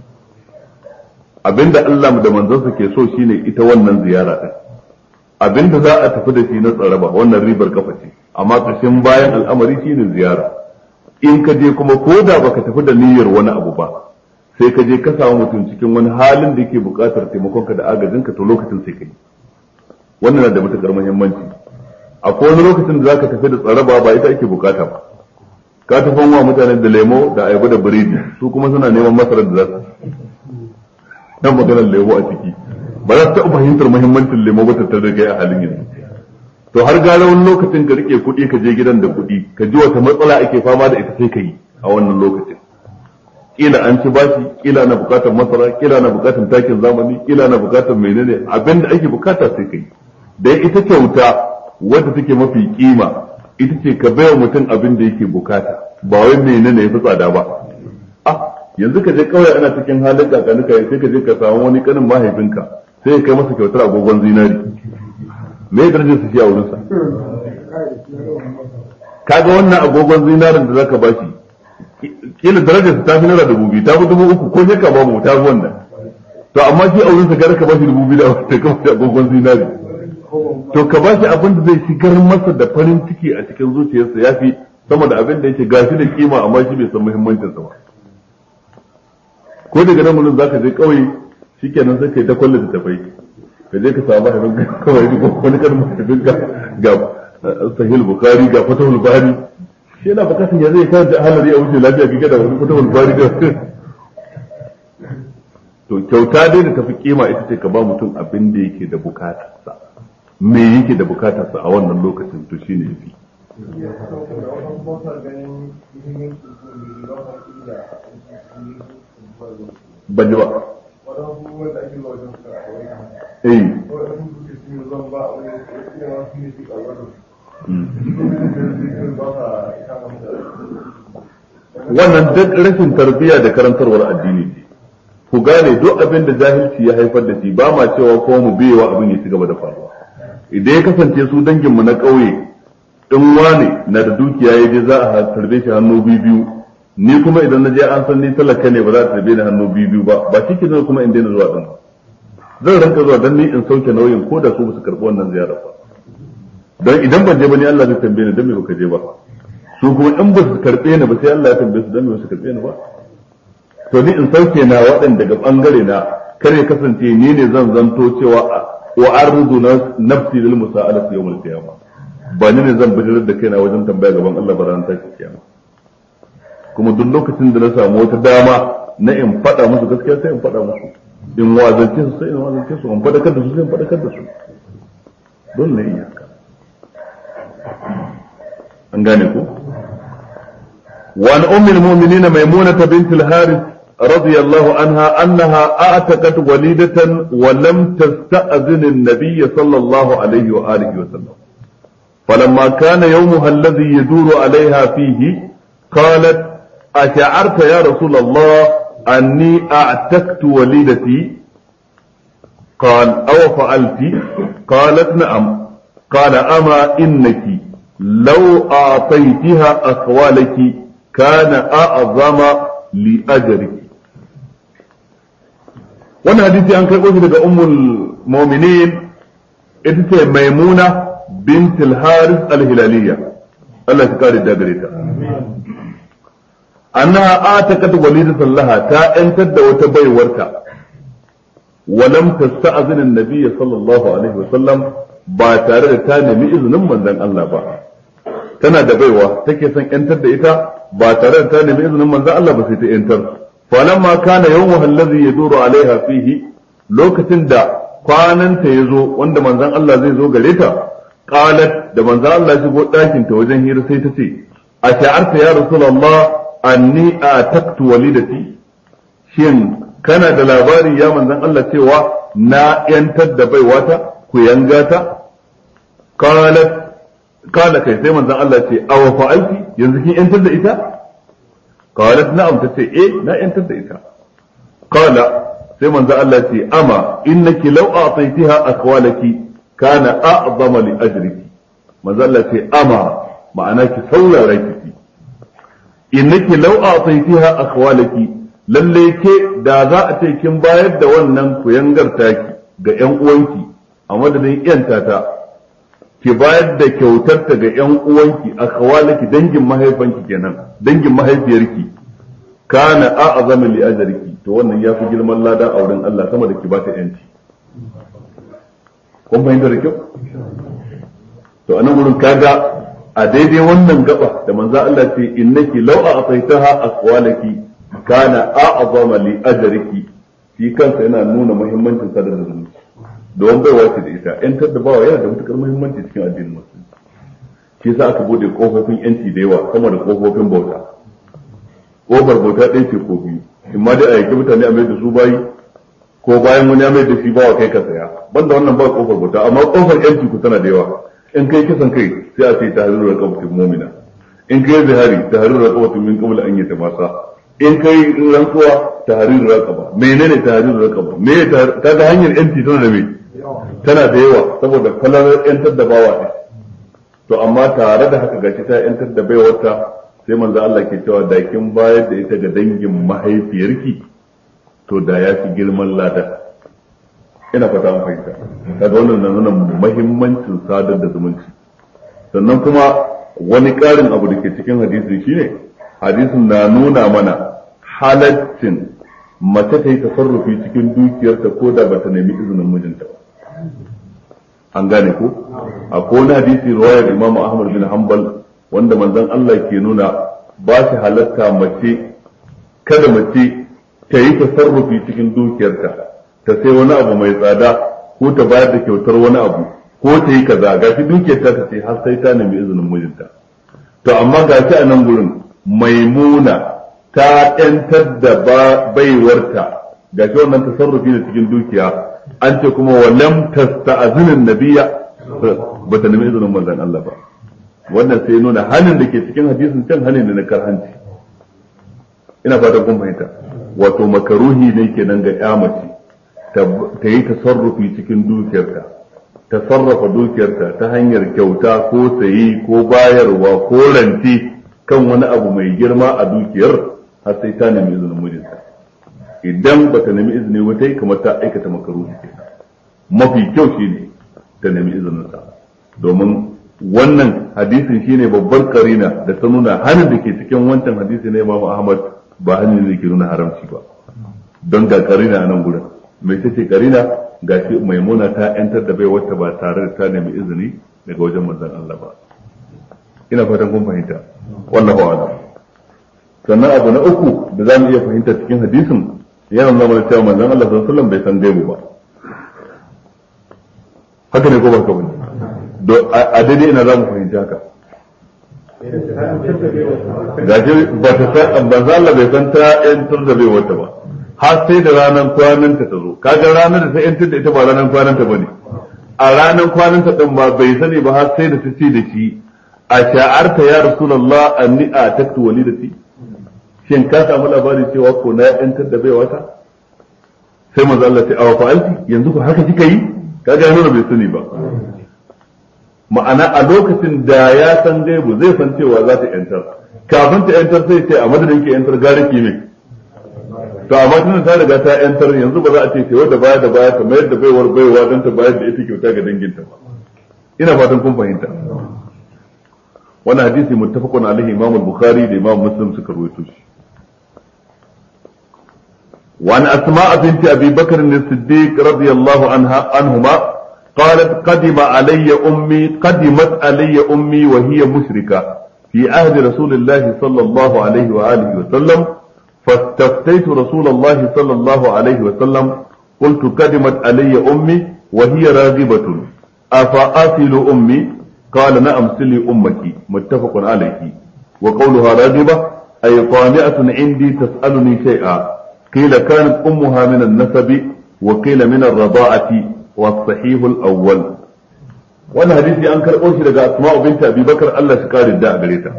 Abinda Allah da manzon suke so shine ita wannan ziyara ɗin. Abinda za a tafi da shi na tsaraba wannan ribar kafa ce, amma ƙarshen bayan al'amari shine ziyara. In ka je kuma ko da baka tafi da niyyar wani abu ba, sai ka je ka samu mutum cikin wani halin da yake buƙatar taimakonka da agajinka, to lokacin sai ka yi. Wannan na da matuƙar muhimmanci. Akwai wani lokacin da zaka tafi da tsaraba ba ita ake bukata ba, ka tafi wa mutane da lemo da ayaba da biredi, su kuma suna neman masarar da za su dan maganar lemo a ciki, ba za su taɓa fahimtar muhimmancin lemo ba tattare da kai a halin yanzu. To har gara wani lokacin ka rike kuɗi ka je gidan da kuɗi, ka ji wata matsala ake fama da ita sai ka yi a wannan lokacin. Kila an ci bashi, kila na bukatar masara, kila na bukatar takin zamani, kila na bukatar menene, abin da ake bukata sai ka yi. Dan ita kyauta wadda take mafi kima ita ce ka bayar mutum abin da yake bukata, ba wai menene ya fi tsada ba. Yanzu ka je kawai ana cikin halin kakanuka sai ka je ka samu wani kanin mahaifinka sai ya kai masa kyautar agogon zinari, me ya darajar su shi a wurinsa? Kaga wannan agogon zinarin da zaka bashi kila darajar su ta fi naira 2,000, ta fi 3,000 ko shekka babu, ta fi wannan. To amma shi a wurinsa gara ka bashi 2,000 da wata kawai agogon zinari. To ka ba shi abin da zai shigar masa da farin ciki a cikin zuciyarsa ya fi sama da abin da yake gashi da kima amma shi bai san muhimmancin sa ba. Ko daga nan mulun zaka je kauye shikenan sai kai ta kulle da tafai, ka je ka samu haifin kawai duk wani kan haifin ga Sahih Bukhari ga Fathul Bari, shi yana bukatar ya zai karanta halari a wuce lafiya kike da wani Fathul Bari da to kyauta dai da tafi kima ita ce ka ba mutum abin da yake da bukatarsa, me yake da bukatarsa a wannan lokacin, to shine yafi. Ban ji ba. wannan duk rashin tarbiyya da karantarwar addini ce. Ku gane duk abin da jahilci ya haifar da shi ba ma cewa ko mu biyewa abin ya ci gaba da faruwa. Idan ya kasance su danginmu na ƙauye in wane na da dukiya ya je za a tarbe shi hannu biyu, ni kuma idan na je an san ni talaka ne ba za a tarbe ni hannu biyu ba shi ke nan kuma in daina zuwa din ba zan ranka zuwa dan ni in sauke nauyin ko da su ba su karɓi wannan ziyara ba don idan ban je ba ni Allah zai tambaye ni dan me baka je ba su kuma in ba su karɓe ni ba sai Allah ya tambaye su dan me ba su karɓe ni ba to ni in sauke na waɗanda daga bangare na kar ya kasance ni ne zan zanto cewa wa ardu nafsi lil musa'alati yawm al-qiyamah ba ni ne zan bijirar da kaina wajen tambaya gaban Allah ba ran tashi kiyama kuma duk lokacin da na samu wata dama na in faɗa musu gaskiya sai in faɗa musu in wazance su sai in wazance su in faɗakar da su sai in faɗakar da su don ne iyaka an gane ko wa an ummul mu'minin maimunah bint al-harith radiyallahu anha annaha a'taqat walidatan wa lam tasta'zin an-nabiy sallallahu alayhi wa alihi wa sallam فلما كان يومها الذي يدور عليها فيه قالت أشعرت يا رسول الله أني أعتقت وليدتي قال أو فعلت قالت نعم قال أما إنك لو أعطيتها أخوالك كان أعظم لأجرك وانا حديثي عن كيف أم المؤمنين إذا ميمونة بنت الحارث الهلالية الله يذكر الدغريتا أنها أعتقد وليدة لها تا أنتد وتبي ورتا ولم تستأذن النبي صلى الله عليه وسلم باتارة تاني بإذن من ذن الله با تنا دبيوة تكيسن أنتد إتا باتارة تاني بإذن من ذن الله بسيط أنتر فلما كان يومها الذي يدور عليها فيه لوكتن دا kwananta ya zo wanda manzon Allah zai zo gare ta qalat da manzon Allah ya shigo ɗakin ta wajen hira sai ta ce a sha'arta ya rasulullah anni ataqtu walidati shin kana da labari ya manzon Allah cewa na yantar da baiwata ku yanga ta qala kai sai manzon Allah ce aw fa'alti yanzu kin yantar da ita qalat na'am tace na yantar da ita qala sai manzo Allah ce ama innaki law a'taytiha akwalaki kana a'zama li ajriki manzo Allah ce ama ma'ana ki saurara ki innaki law a'taytiha akwalaki lalle ke da za a ce kin bayar da wannan kuyangar taki ga ƴan uwanki a madadin ƴanta ta ki bayar da kyautar ta ga ƴan uwanki akwalaki dangin mahaifanki kenan dangin mahaifiyarki kana a'zama li ajriki to wannan ya fi girman lada a wurin Allah sama da ki ba ta yanci kun fahimta da kyau to anan wurin kaga a daidai wannan gaba da manzo Allah ce innaki law a'taytaha aqwalaki kana a'zama li ajriki shi kansa yana nuna muhimmancin sadar da zumunci don bai wace da ita yantar da bawa yana da matukar muhimmanci cikin addinin musulunci shi yasa aka bude kofofin yanci da yawa sama da kofofin bauta kofar bauta ɗaya ce ko biyu in ma dai a yake mutane a mai da su bayi ko bayan wani ya mai da shi bawa kai ka saya banda wannan ba kofar bauta amma kofar yanci ku tana da yawa in kai kisan kai sai a ce tahriru raqabatin mu'mina in kai zihari tahriru raqabatin min qabl an yatamasa in kai rantsuwa tahriru raqaba menene tahriru raqaba me ta ga hanyar yanci tana da me tana da yawa saboda falalar yantar da bawa ne to amma tare da haka gashi ta yantar da baiwarta sai manzo Allah ke cewa da kin bayar da ita ga dangin mahaifiyarki to da ya fi girman lada ina fata mun fahimta kaga wannan na nuna muhimmancin sadar da zumunci sannan kuma wani ƙarin abu da ke cikin hadisi shine hadisin na nuna mana halaccin mace ta yi tasarrufi cikin dukiyarta ko da bata nemi izinin mijinta ba an gane ko akwai wani hadisi riwayar Imam Ahmad bin Hanbal wanda manzon Allah ke nuna ba shi halatta mace kada mace ta yi tasarrufi cikin dukiyarta ta sai wani abu mai tsada ko ta bayar da kyautar wani abu ko ta yi kaza gashi dukiyarta ta ce har sai ta nemi izinin mijinta to amma gashi a nan gurin Maimuna ta yantar da baiwarta gashi wannan tasarrufi ne cikin dukiya an ce kuma wa lam tasta'zinin nabiyya bata nemi izinin manzon Allah ba wannan sai nuna hanin da ke cikin hadisin can hanin da na karhanci ina fatan kun fahimta. Wato makaruhi ne kenan ga ya mace ta yi tasarrufi cikin dukiyarta, ta sarrafa dukiyarta ta hanyar kyauta ko sayi ko bayarwa ko rance kan wani abu mai girma a dukiyar har sai ta nemi izinin mijinta. Idan ba ta nemi izini ba ta yi kamar ta aikata makaruhi kenan. Mafi kyau shine ta nemi izininsa, domin wannan hadisin shine babbar karina da ta nuna hannun da ke cikin wancan hadisi na Imam Ahmad ba hannun da ke nuna haramci ba, don ga karina a nan gurin. Mai ta ce karina ga shi Maimuna ta yantar da bai wata ba tare da ta nemi izini daga wajen manzon Allah ba. Ina fatan kun fahimta, wallahu a'lam. Sannan abu na uku da za mu iya fahimta cikin hadisin yana nuna mana cewa manzon Allah sallallahu alaihi wasallam bai san gaibu ba. Haka ne ko ba ka bane? A daidai ina za mu fahimci haka. Gashi ba ta san manzon Allah bai san ta yantar da bai wata ba. Har sai da ranar kwananta ta zo. Kaga ranar da ta yantar da ita ba ranar kwananta bane. A ranar kwananta din ba bai sani ba har sai da ta ce da shi a sha'arta ya Rasulullah anni ataktu walidati. Shin ka samu labari cewa ko na yantar da bai wata? Sai manzo Allah ce awa fa'alti, yanzu ko haka kika yi? Kaga ya nuna bai sani ba. Ma'ana a lokacin da ya san gaibu zai san cewa za ta yantar. Kafin ta yantar sai ce a madadin ki yantar gare ki ne. To amma tun ta riga ta yantar yanzu ba za a ce sai wanda baya da baya ta mayar da baiwar baiwa don ta bayar da ita kyauta ga danginta ba. Ina fatan kun fahimta. Wannan hadisi muttafaqun alaihi Imam al-Bukhari da Imam Muslim suka rawaito shi. وعن أسماء بنت أبي بكر الصديق رضي الله عنهما قالت قدمت علي أمي وهي مشركة في عهد رسول الله صلى الله عليه وآله وسلم فاستفتيت رسول الله صلى الله عليه وسلم قلت قدمت علي أمي وهي راغبة أفأصل أمي قال نعم صلي أمك متفق عليه وقولها راغبة أي طامعة عندي تسألني شيئا قيل كانت أمها من النسب وقيل من الرضاعة والصحيح الأول. وانا حديثي أنكر أوشي لقى أسماء بنت أبي بكر الله شكار الداء قريتا.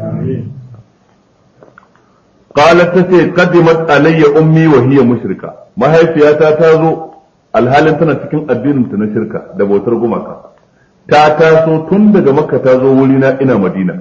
قالت تسي قدمت علي أمي وهي مشركة ما هي فيها تازو الحال انتنا تكن الدين انتنا شركة دبو ترقو مكة تاتاسو تندق مكة تازو ولنا إنا مدينة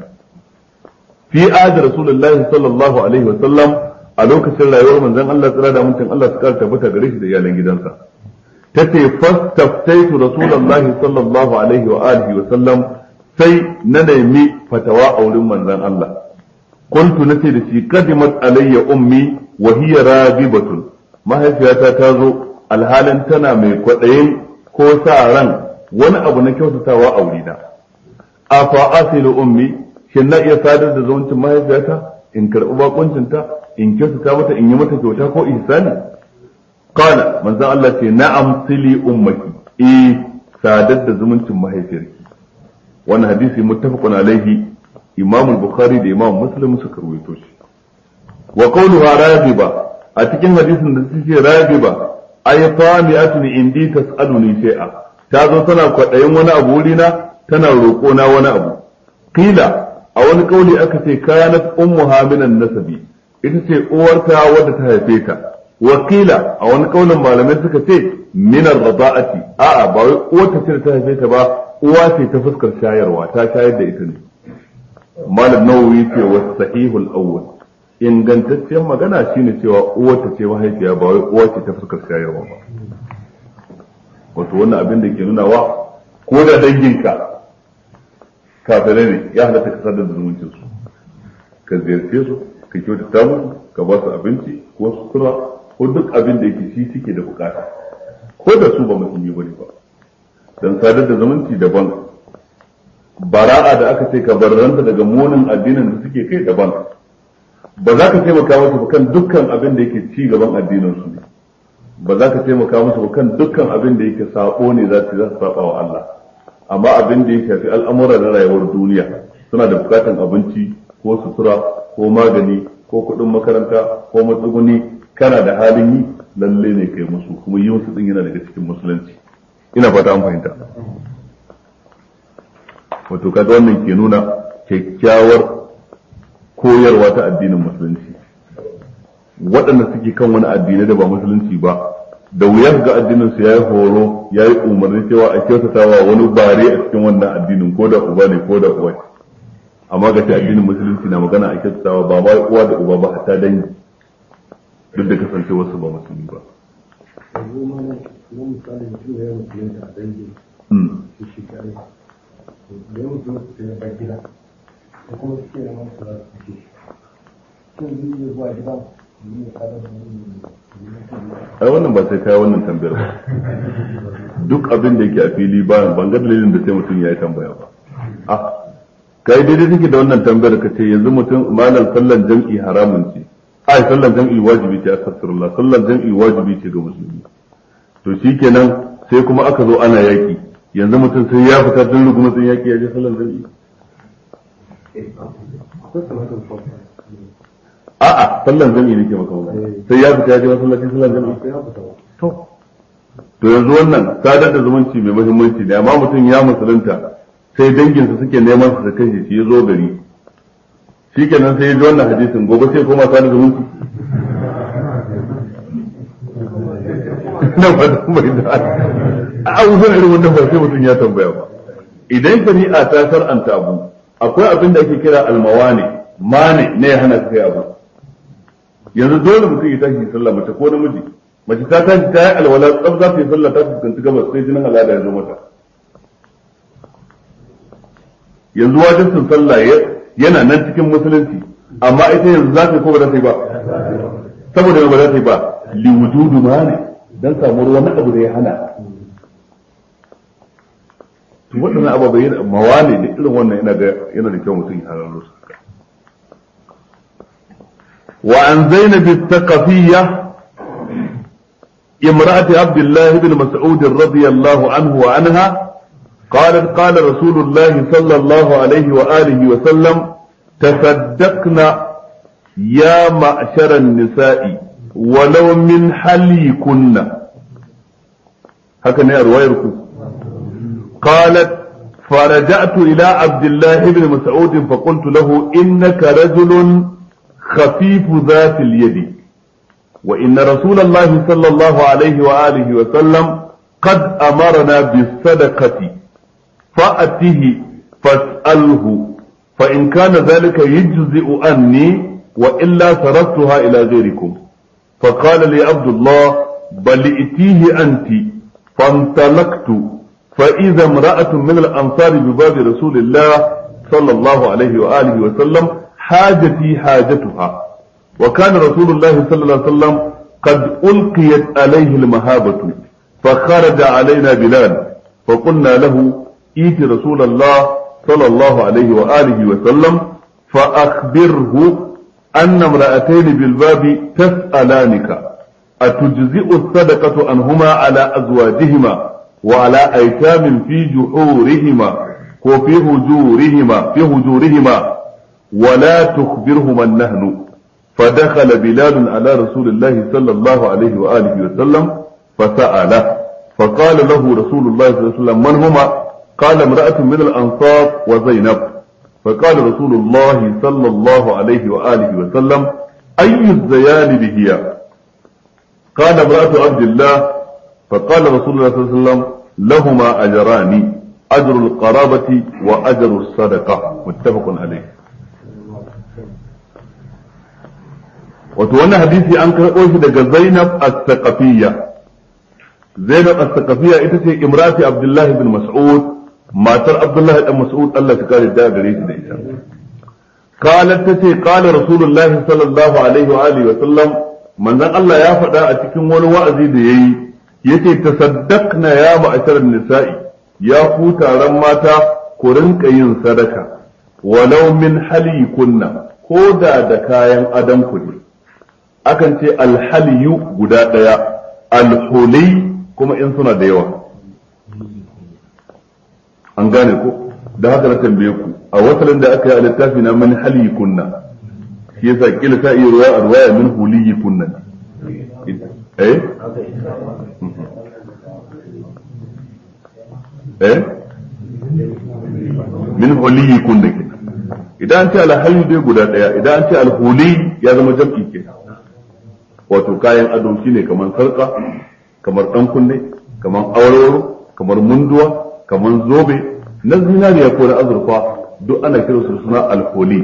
في عهد رسول الله صلى الله عليه وسلم a lokacin rayuwar manzon Allah tsira da mutum Allah su kara tabbata gare shi da iyalan gidansa tace fastaftaitu rasulullahi sallallahu alaihi wa alihi wa sallam sai na nemi fatawa a wurin manzon Allah qultu nace da shi qadimat alayya ummi wa hiya ragibatun mahaifiyata ta zo alhalin tana mai kwadayin ko sa ran wani abu na kyautatawa a wurina afa asilu ummi shin na iya sadar da zumuncin mahaifiyata in karɓi bakuncinta in kyautata mata in yi mata kyauta ko ihsani qala manzo Allah ce na'am sili ummaki sadar da zumuncin mahaifiyarki. Wannan hadisi muttafaqun alaihi Imam al-Bukhari da Imam Muslim suka rawaito shi. Wa qawluha ragiba a cikin hadisin da suke ragiba ay fami'atun indi tas'aluni shay'a ta zo tana kwadayin wani abu wurina tana roƙo na wani abu. Qila a wani kauli aka ce kanat ummuha minan nasabi ita ce uwarta wadda ta haife ta. Wakila a wani kaulin malamai suka ce minar rada'ati a'a ba wai uwarta ce ta haife ta ba uwa ce ta fuskar shayarwa ta shayar da ita ne. Malam Nawawi ce wa sahihul awwal ingantacciyar magana shine cewa uwarta ce mahaifiya ba wai uwa ce ta fuskar shayarwa ba. Wato wannan abin da ke nuna wa ko da danginka kafirai ne ya halatta ka sadar da zumuncin su ka ziyarce su ka kyautata musu ka ba su abinci ko sutura ko duk abin da yake shi suke da bukata ko da su ba musulmi bane ba dan sadar da zumunci daban bara'a da aka ce ka barranta daga munin addinin da suke kai daban ba za ka taimaka musu kan dukkan abin da yake ci gaban addinin su ba za ka taimaka musu kan dukkan abin da yake sabo ne za su saba wa Allah amma abin da ya shafi al'amura na rayuwar duniya suna da bukatan abinci ko sutura ko magani ko kuɗin makaranta ko matsuguni kana da halin yi lalle ne kai musu kuma yi musu din yana daga cikin musulunci ina fata an fahimta wato kaga wannan ke nuna kyakkyawar koyarwa ta addinin musulunci waɗanda suke kan wani addini da ba musulunci ba da wuya ga addinin su yayi horo yayi umarni cewa a kyautatawa wani bare a cikin wannan addinin ko da uba ne ko da uwa amma ga ta addinin musulunci na magana a kyautatawa ba ma uwa da uba ba hatta dangi duk da kasance wasu ba musulmi ba ai wannan ba sai kai wannan tambayar ba duk abin da yake a fili ba ban ga dalilin da sai mutum ya yi tambaya ba kai daidai take da wannan tambayar ka ce yanzu mutum malam sallan jam'i haramun ce ai sallan jam'i wajibi ce astaghfirullah sallan jam'i wajibi ce ga musulmi to shikenan sai kuma aka zo ana yaki yanzu mutum sai ya fita din rugumutun yaki ya je sallan jam'i a'a sallan jam'i nake maka wannan sai ya fita ya je masallaci sallan jam'i to yanzu wannan sadar da zumunci mai muhimmanci ne amma mutum ya musulunta sai danginsa suke neman su kai shi ya zo gari shikenan sai ya ji wannan hadisin gobe sai koma sadar da zumunci nan ba bai da abubuwan irin wannan ba sai mutum ya tambaya ba idan shari'a ta shar'anta abu akwai abin da ake kira almawani mane ne ya hana kai abu yanzu dole mutum ya tashi sallah mace ko namiji mace ta tashi ta yi alwala tsaf za ta yi sallah ta fuskanci gabas sai jinin al'ada ya zo mata yanzu wajibcin sallah yana nan cikin musulunci amma ita yanzu za ta yi ko ba za ta yi ba saboda ba za ta yi ba li wujudu mane dan samuwar wani abu da ya hana to waɗannan ababai mawani da irin wannan yana da kyau mutum ya hararo su وعن زينب الثقفية امرأة عبد الله بن مسعود رضي الله عنه وعنها قالت قال رسول الله صلى الله عليه وآله وسلم تصدقنا يا معشر النساء ولو من حليكن هكذا روايتكم قالت فرجعت إلى عبد الله بن مسعود فقلت له إنك رجل خفيف ذات اليد وإن رسول الله صلى الله عليه وآله وسلم قد أمرنا بالصدقة فأته فاسأله فإن كان ذلك يجزئ عني وإلا صرفتها إلى غيركم فقال لي عبد الله بل ائتيه أنت فانطلقت فإذا امرأة من الأنصار بباب رسول الله صلى الله عليه وآله وسلم حاجتي حاجتها وكان رسول الله صلى الله عليه وسلم قد ألقيت عليه المهابة فخرج علينا بلال فقلنا له ائت رسول الله صلى الله عليه وآله وسلم فأخبره أن امرأتين بالباب تسألانك أتجزئ الصدقة عنهما على أزواجهما وعلى أيتام في جحورهما وفي هجورهما ولا تخبرهما النهن فدخل بلال على رسول الله صلى الله عليه وآله وسلم فسأله فقال له رسول الله صلى الله عليه وسلم من هما قال امرأة من الأنصار وزينب فقال رسول الله صلى الله عليه وآله وسلم أي الزيان هي قال امرأة عبد الله فقال رسول الله صلى الله عليه وسلم لهما أجران أجر القرابة وأجر الصدقة متفق عليه wato wannan hadisi an karɓo shi daga Zainab as-Saqafiyya Zainab as-Saqafiyya ita ce imrati Abdullah ibn Mas'ud matar Abdullah ibn Mas'ud Allah ta kare da gare shi da ita qalat tace qala rasulullahi sallallahu alaihi wa alihi wa sallam manzon Allah ya faɗa a cikin wani wa'azi da yayi yace tasaddaqna ya ma'asharan nisa'i ya ku taron mata ku rinka yin sadaka walau min halikunna ko da kayan adan ku ne akan ce alhaliyu guda ɗaya alhuli kuma in suna da yawa an gane ko da haka na tambaye ku a wasalin da aka yi a littafi na min haliyi kunna shi yasa kila ta iya ruwa a ruwaya min huliyi kunna min huliyi kunna kenan idan an ce alhaliyu dai guda ɗaya idan an ce alhuli ya zama jam'i kenan wato kayan ado shine kamar sarka, kamar dan kunne, kamar awarwaro, kamar munduwa, kamar zobe na zinariya ko na azurfa, duk ana kiran su suna alhuli.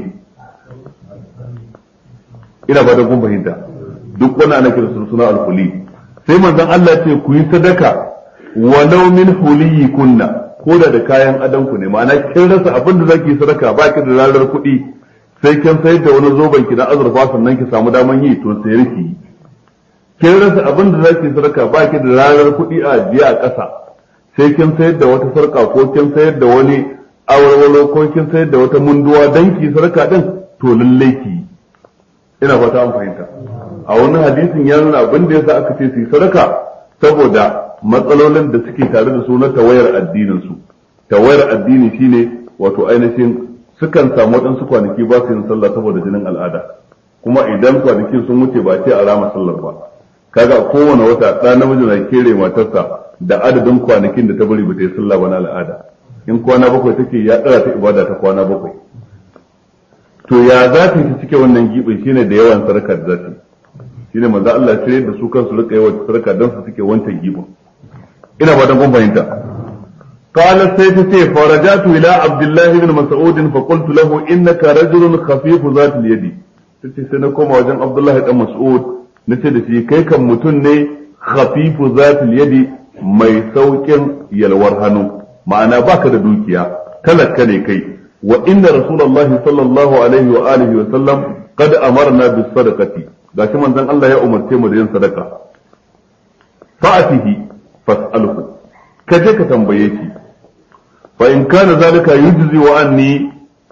Ina ba da kun fahimta, duk wani ana kiran su suna alhuli. Sai manzon Allah ce ku yi sadaka walau min huliyi kunna, ko da kayan adon ku ne, ma'ana kin rasa abin da zaki sadaka ba ki da ranar kuɗi, sai kin sayar da wani zoben ki na azurfa sannan ki samu daman yi, to sayar ki. Kin rasa abin da zaki sadaka ba ki da ranar kuɗi a jiya a ƙasa, sai kin sayar da wata sarka ko kin sayar da wani awarwalo ko kin sayar da wata munduwa dan ki sadaka din, to lalle ki. Ina fata an fahimta. A wani hadisin ya nuna abin da yasa aka ce su yi sadaka saboda matsalolin da suke tare da su na tawayar addinin su. Tawayar addini shine wato ainihin sukan samu waɗansu kwanaki ba su yin sallah saboda jinin al'ada, kuma idan kwanakin sun wuce ba ce a rama sallar ba. Kaga kowane wata ɗa namiji na kere matarsa da adadin kwanakin da ta bari ba ta yi sallah ba na al'ada. In kwana bakwai take ya ɗara ta ibada ta kwana bakwai. To ya za ta yi cike wannan gibin shine da yawan sadaka da za ta yi. Shine manzo Allah ya tsere da su kansu rika yawan sadaka don su cike wancan gibin. Ina ba dan kun fahimta. قال سيدتي فرجعت إلى عبد الله بن مسعود فقلت له إنك رجل خفيف ذات اليد. تتي سنكم وجن عبد الله بن مسعود نتي في كيك متن خفيف ذات اليد mai saukin yalwar hannu, ma'ana baka da dukiya, talaka ne kai. Wa inna rasulullahi sallallahu alaihi wa alihi wa sallam qad amarna bis sadaqati, gashi manzon Allah ya umarce mu da yin sadaka. Fa'atihi fas'alhu, kaje ka tambaye shi. Fa in kana zalika yujzi wa anni,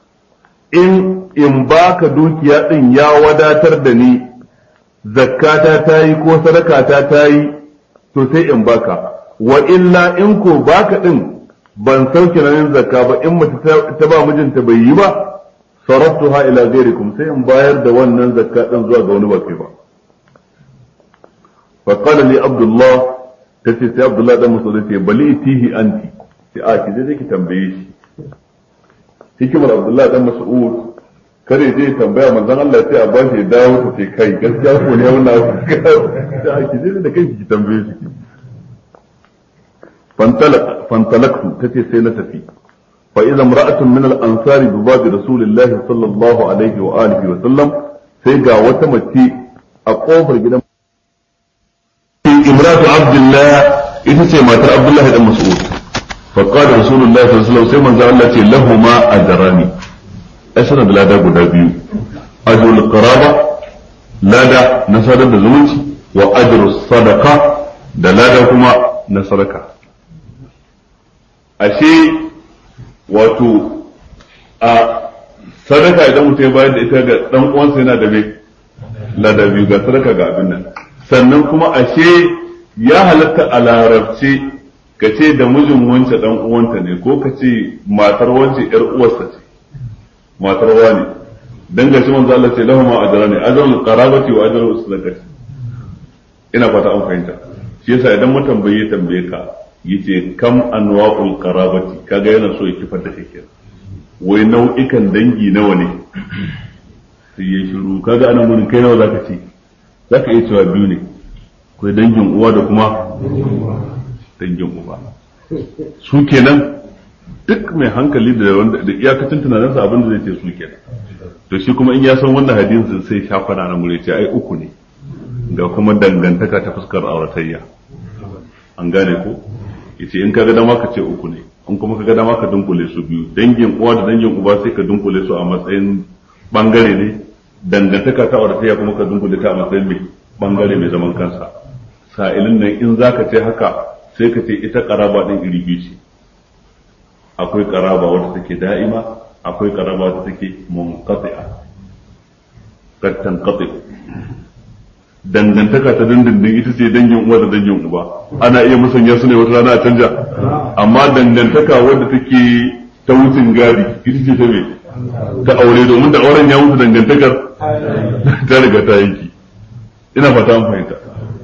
in baka dukiya din ya wadatar da ni, zakkata tayi ko sadakata tayi, to sai in baka. Wa illa in ko baka din ban sauke nan zakka ba, in mace ta ba mijinta bai yi ba, saraftuha ila ghairikum, sai in bayar da wannan zakka din zuwa ga wani ba kai ba. Fa qala li Abdullah, tace sai Abdullah dan Mas'ud ce bali tihi anti, sai a ki je ki tambaye shi. Hikimar Abdullah dan Mas'ud kare je tambaya manzon Allah sai a bashi dawo ta ce kai gaskiya ko ne wannan sai a ki je da kai ki tambaye shi. فانطلقت تتي سينتفي فإذا امرأة من الأنصار بباب رسول الله صلى الله عليه وآله وسلم سيقع وتمتي أقوفر جدا امرأة عبد الله إذا سيما ترى عبد الله بن مسعود فقال رسول الله صلى الله عليه وسلم سيما زعلت لهما أجراني أسنى بلا داب دابيو أجر القرابة لا دا نصر الزوج وأجر الصدقة لا دا كما نصرك ashe wato a sadaka idan mutum ya bayar da ita ga dan uwansa yana da mai ladabi ga sadaka ga abin nan, sannan kuma ashe ya halatta a larabce ka ce da mijin wance dan uwanta ne, ko ka ce matar wance yar uwarsa ce, matar wani, dan gashi manzo Allah ce lahuma ajrani, ajrul qarabati wa ajrul sadaqati. Ina fata an fahimta. Shi yasa idan mutum bai tambaye ka yace kam anwa'ul qarabati, kaga yana so ya kifar da shi kenan, wai nau'ikan dangi nawa ne, sai ya shiru. kaga anan gurin kai nawa zaka ce? Zaka iya cewa biyu ne, akwai dangin uwa da kuma dangin uba. Su kenan duk mai hankali da wanda da iyakacin tunaninsa abin da zai ce su kenan. To shi kuma in ya san wannan hadisin sai shafana nan gurin ce ai uku ne, ga kuma dangantaka ta fuskar auratayya. An gane ko? Yace in kaga dama ka ce uku ne, in kuma kaga dama ka dunkule su biyu, dangin uwa da dangin uba sai ka dunkule su a matsayin bangare ne, dangantaka ta auratayya kuma ka dunkule ta a matsayin mai bangare mai zaman kansa. Sa'ilin nan in zaka ce haka sai ka ce ita qaraba din iri biyu ce, akwai qaraba wadda take da'ima, akwai qaraba wadda take munqati'a, kad tanqati. Dangantaka ta dindindin ita ce dangin uwa da dangin uba, ana iya musanya su ne wata rana a canja, amma dangantaka wadda take ta wucin gadi ita ce ta me ta aure, domin da auren ya mutu dangantakar ta riga ta yanki. Ina fata an fahimta.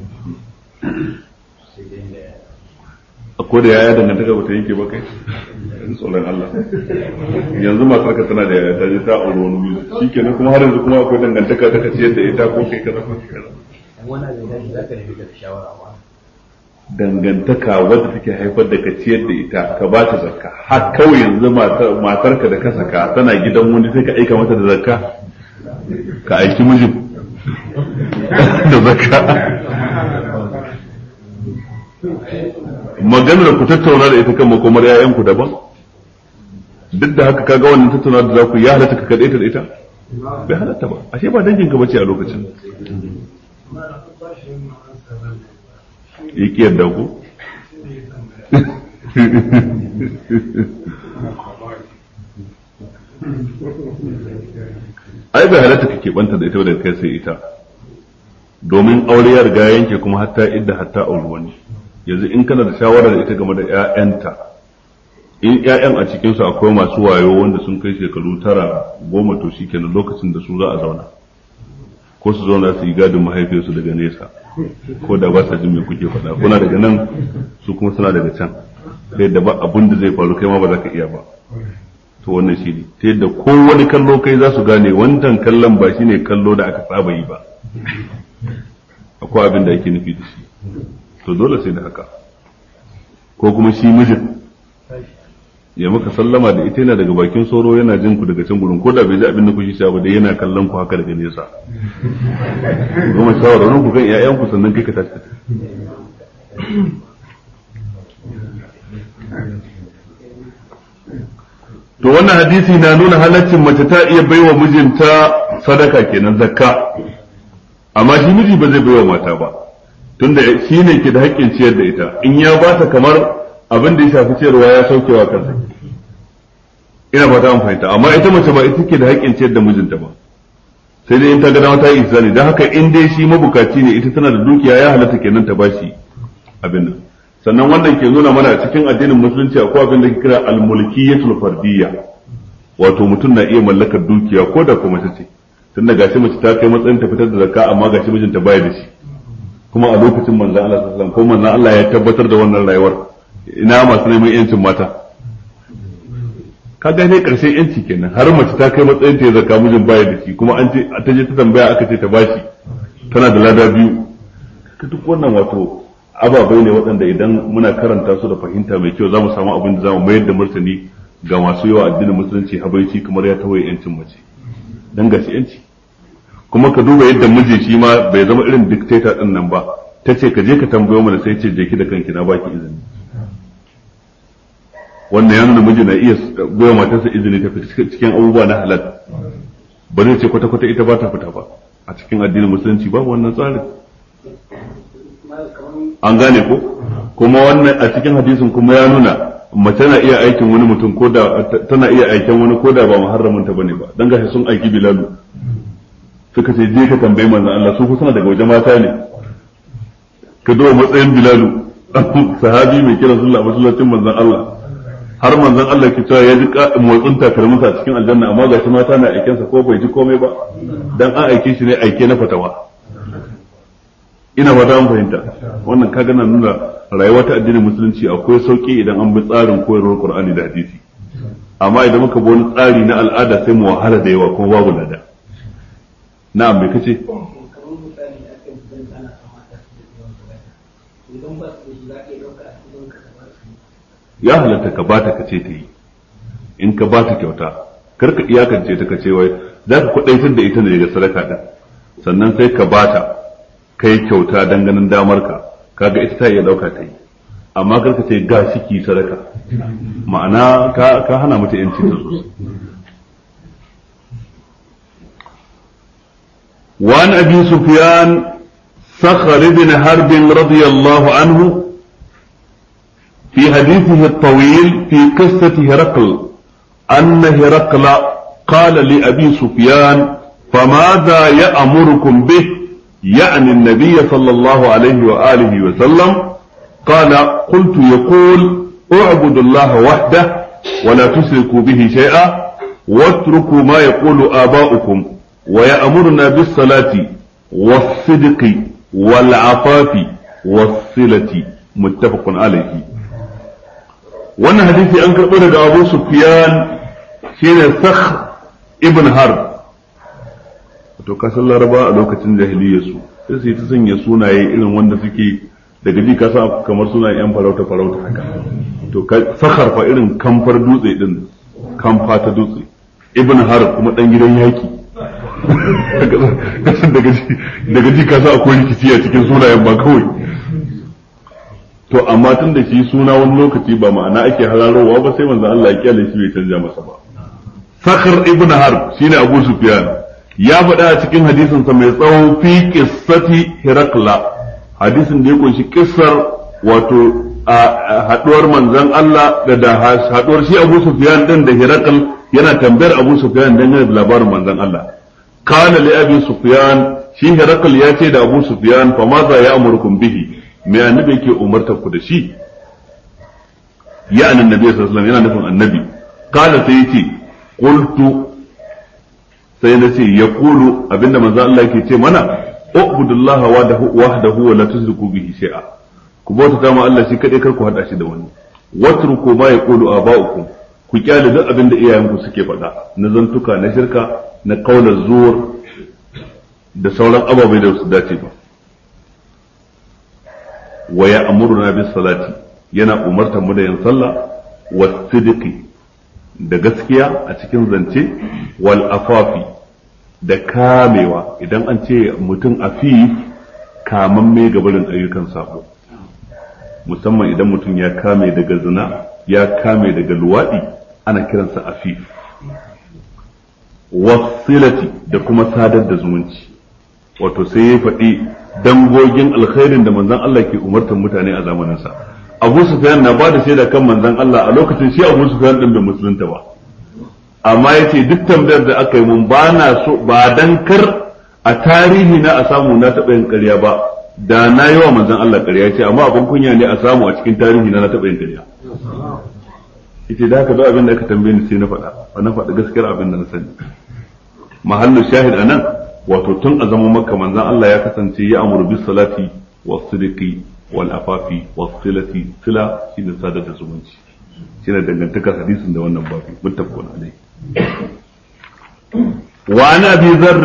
Akwai da yaya dangantaka ba ta yanke ba kai tsoron Allah. Yanzu matarka tana da yaya ta je ta aure wani biyu, shikenan kuma har yanzu kuma akwai dangantaka ta kace yadda ita ko kai kaza ko kaza. dangantaka wadda take haifar da ka ciyar da ita ka ba ta zakka har kawai yanzu matarka da ka saka tana gidan wani sai ka aika mata da zakka ka aiki mijin da zakka maganar ku tattauna da ita kan makomar 'ya'yanku daban duk da haka kaga wannan tattauna da za ku ya halatta ka kaɗaita da ita bai halatta ba ashe ba danginka bace a lokacin yake yadda ku ai bai halatta ka keɓanta da ita daga kai sai ita domin aure ya riga yanke kuma hatta idda hatta auri wani yanzu in kana da shawara da ita game da 'ya'yanta in 'ya'yan a cikinsu akwai masu wayo wanda sun kai shekaru 9-10 to shikenan lokacin da su za a zauna ko su zauna su yi gadin mahaifiyarsu daga nesa ko da ba sa jin me kuke faɗa kuna daga nan su kuma suna daga can ta yadda ba abin da zai faru kai ma ba za ka iya ba to wannan shi ne ta yadda ko wani kallo kai za su gane wancan kallon ba shi ne kallo da aka saba yi ba akwai abin da ake nufi da shi to dole sai da haka ko kuma shi mijin ya maka sallama da ita yana daga bakin soro yana jin ku daga can gurin ko da bai ji abin da kuke sha ba dai yana kallon ku haka daga nesa ku gama shawara ku kan iyayen ku sannan kai ka tashi to wannan hadisi na nuna halaccin mace ta iya baiwa mijinta sadaka kenan zakka amma shi miji ba zai baiwa mata ba tunda shi ne ke da haƙƙin ciyar da ita in ya ba ta kamar abin da ya shafi ciyarwa ya saukewa kansa ina ba ta fahimta amma ita mace ba ita ke da haƙƙin ciyar da mijinta ba sai dai in ta ga dama ta yi ihsani dan haka in dai shi mabukaci ne ita tana da dukiya ya halatta kenan ta bashi abin nan sannan wannan ke nuna mana a cikin addinin musulunci akwai abin da ke kira al-mulkiyatul fardiyya wato mutum na iya mallakar dukiya ko da kuma mace ce tunda gashi mace ta kai matsayin ta fitar da zakka amma gashi mijinta baya da shi kuma a lokacin manzon Allah sallallahu alaihi wasallam ko manzon Allah ya tabbatar da wannan rayuwar ina masu neman yancin mata kaga ne karshen yanci kenan har mace ta kai matsayin ta ya zakka mijin baya da shi kuma an ce ta je ta tambaya aka ce ta bashi tana da lada biyu duk wannan wato ababai ne waɗanda idan muna karanta su da fahimta mai kyau za mu samu abin da za mu mayar da martani ga masu yawa addinin musulunci habaici kamar ya tawaye yancin mace dan gashi yanci kuma ka duba yadda miji shi ma bai zama irin dictator din nan ba ta ce ka je ka tambayo mana sai ce je ki da kanki na baki izini wannan ya nuna miji na iya goya matarsa izini ta fita cikin abubuwa na halal ba zai ce kwata-kwata ita ba ta fita ba a cikin addinin musulunci babu wannan tsarin an gane ko kuma wannan a cikin hadisin kuma ya nuna mace na iya aikin wani mutum ko da tana iya aikin wani ko da ba muharramin ta bane ba dan gashi sun aiki Bilalu suka ce je ka tambayi manzon Allah su suna daga wajen mata ne ka dawo matsayin Bilalu sahabi mai kira sallallahu alaihi wasallam manzon Allah har manzon Allah ke cewa ya ji motsin takalminsa a cikin aljanna amma gashi mata na aikin sa ko bai ji komai ba dan an aike shi ne aike na fatawa ina fata an fahimta wannan kaga na nuna rayuwa ta addinin musulunci akwai sauki idan an bi tsarin koyarwar Qur'ani da hadisi amma idan muka bi wani tsari na al'ada sai mu wahala da yawa kuma babu lada na'am me kace ya halatta ka bata kace ta yi in ka bata kyauta karka iyakance ta kace wai za ka kudaitar da ita ne daga sadaka din sannan sai ka bata kai kyauta ganin damarka kaga ita ta iya dauka ta yi amma karka ce ga shi ki sadaka ma'ana ka hana mata yanci ta sosai وعن أبي سفيان صخر بن حرب رضي الله عنه في حديثه الطويل في قصة هرقل أن هرقل قال لأبي سفيان فماذا يأمركم به يعني النبي صلى الله عليه وآله وسلم قال قلت يقول اعبدوا الله وحده ولا تشركوا به شيئا واتركوا ما يقول آباؤكم ويأمرنا بالصلاة والصدق والعفاف والصلة متفق عليه وانا حديثي انكر قرد ابو سفيان شين صخر ابن حرب to kasan laraba a lokacin jahiliya su sai su yi ta sanya sunaye irin wanda suke daga ji kasa kamar sunayen yan farauta haka to sakar fa irin kamfar dutse din kamfa ta dutse ibn har kuma dan gidan yaki daga ji kasa akwai rikici a cikin sunayen ba kawai to amma tun da shi suna wani lokaci ba ma'ana ake hararowa ba sai manzo Allah ya kyale shi bai canja masa ba sakar ibn har shine Abu Sufyan ya faɗa a cikin hadisin sa mai tsawo fi qissati Hirakla hadisin da ya kunshi kissar wato a haduwar manzon Allah da haduwar shi Abu Sufyan din da Hirakl yana tambayar Abu Sufyan dan yana da labarin manzon Allah kana li Abi Sufyan shi Hirakl ya ce da Abu Sufyan fa ma za ya amurkum bihi me annabi yake umartar ku da shi ya annabi sallallahu alaihi wasallam yana nufin annabi kana sai yace qultu sai na ce yaqulu abinda manzon Allah yake ce mana ubudullaha wahdahu wa la tusriku bihi shay'a ku bauta ma Allah shi kadai kar ku hada shi da wani watruku ma yaqulu aba'ukum ku kyale duk abin da iyayenku suke faɗa na zantuka na shirka na kaular zuwar da sauran ababai da su dace ba wa ya'muruna bis salati yana umartar mu da yin sallah was sidqi da gaskiya a cikin zance wal afafi da kamewa idan an ce mutum afif kamamme ga barin ayyukan sabo musamman idan mutum ya kame daga zina ya kame daga luwadi ana kiransa afif wasilati da kuma sadar da zumunci wato sai ya faɗi dangogin alkhairin da manzon Allah ke umartar mutane a zamaninsa Abu Sufyan na bada shaida kan manzon Allah a lokacin shi Abu Sufyan din bai musulunta ba amma yace duk tambayar da aka yi mun ba na so ba dan kar a tarihi na a samu na taɓa yin ƙarya ba da na yi wa manzon Allah ƙarya yace amma abin kunya ne a samu a cikin tarihi na taɓa yin ƙarya yace da haka zo abin da aka tambaye ni sai na faɗa gaskiyar abin da na sani mahallu shahid anan wato tun a zaman makka manzon Allah ya kasance ya amuru bis salati was sidqi wal afafi was silati sila shine sadar da zumunci shine dangantakar hadisin da wannan babu muttafaqun alai wa ana abi dharr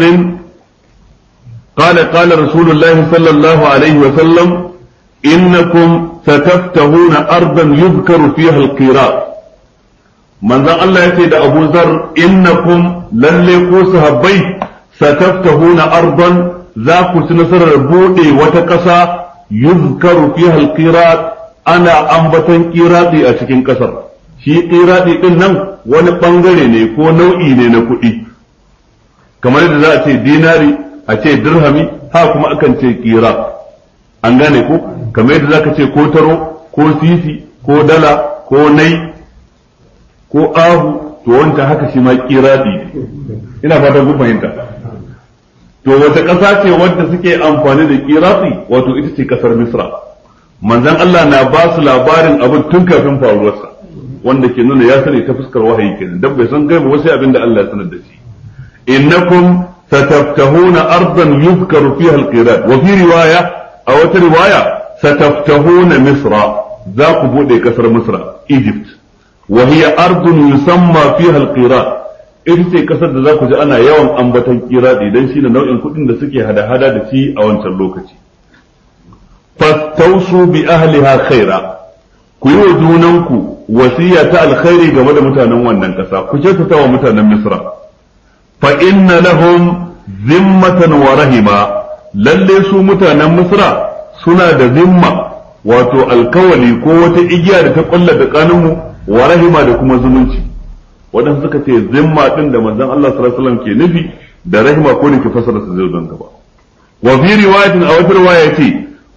قال رسول الله صلى الله عليه وسلم إنكم ستفتحون أرضا يذكر فيها القراء من ذا الله يسيد أبو ذر إنكم لن لقوا صحابي ستفتحون أرضا ذاك سنصر بودي وتكسى يذكر فيها القراء أنا أنبتا قراءتي أشكين كسر shi qiradi din nan wani bangare ne ko nau'i ne na kuɗi kamar yadda za a ce dinari a ce dirhami ha kuma akan ce qira an gane ko kamar yadda zaka ce ko taro ko sisi ko dala ko nai ko ahu to wanda haka shi ma qiradi ina fatan ku fahimta to wata ƙasa ce wadda suke amfani da qiradi wato ita ce ƙasar Misra manzon Allah na ba su labarin abin tun kafin faruwarsa wanda ke nuna ya sani ta fuskar wahayi kenan dan bai san gaiba wasu abin da Allah ya sanar da shi innakum ستفتحون أرضا يذكر فيها القراء وفي رواية أو رواية ستفتحون مصر ذاك بودي كسر مصر إيجيبت وهي أرض يسمى فيها القراء إذا كسر ذاك جاء أنا يوم أنبت القراء إذا شينا نوع إن كنت نسكي هذا دشي أو أنت اللوكتي فاستوصوا بأهلها خيرا كيو دونكو وصية الخير كما متانا وانا كسا كجت توا متانا مصر فإن لهم ذمة ورهما lalle su mutanen Misra suna da zimma wato alkawali ko wata igiya da ta kulla da kanunmu wa rahima da kuma zumunci wadanda suka ce zimma din da manzon Allah sallallahu alaihi wasallam ke nufi da rahima ko ne ke fasara su zai don gaba wa fi riwayatin aw fi riwayati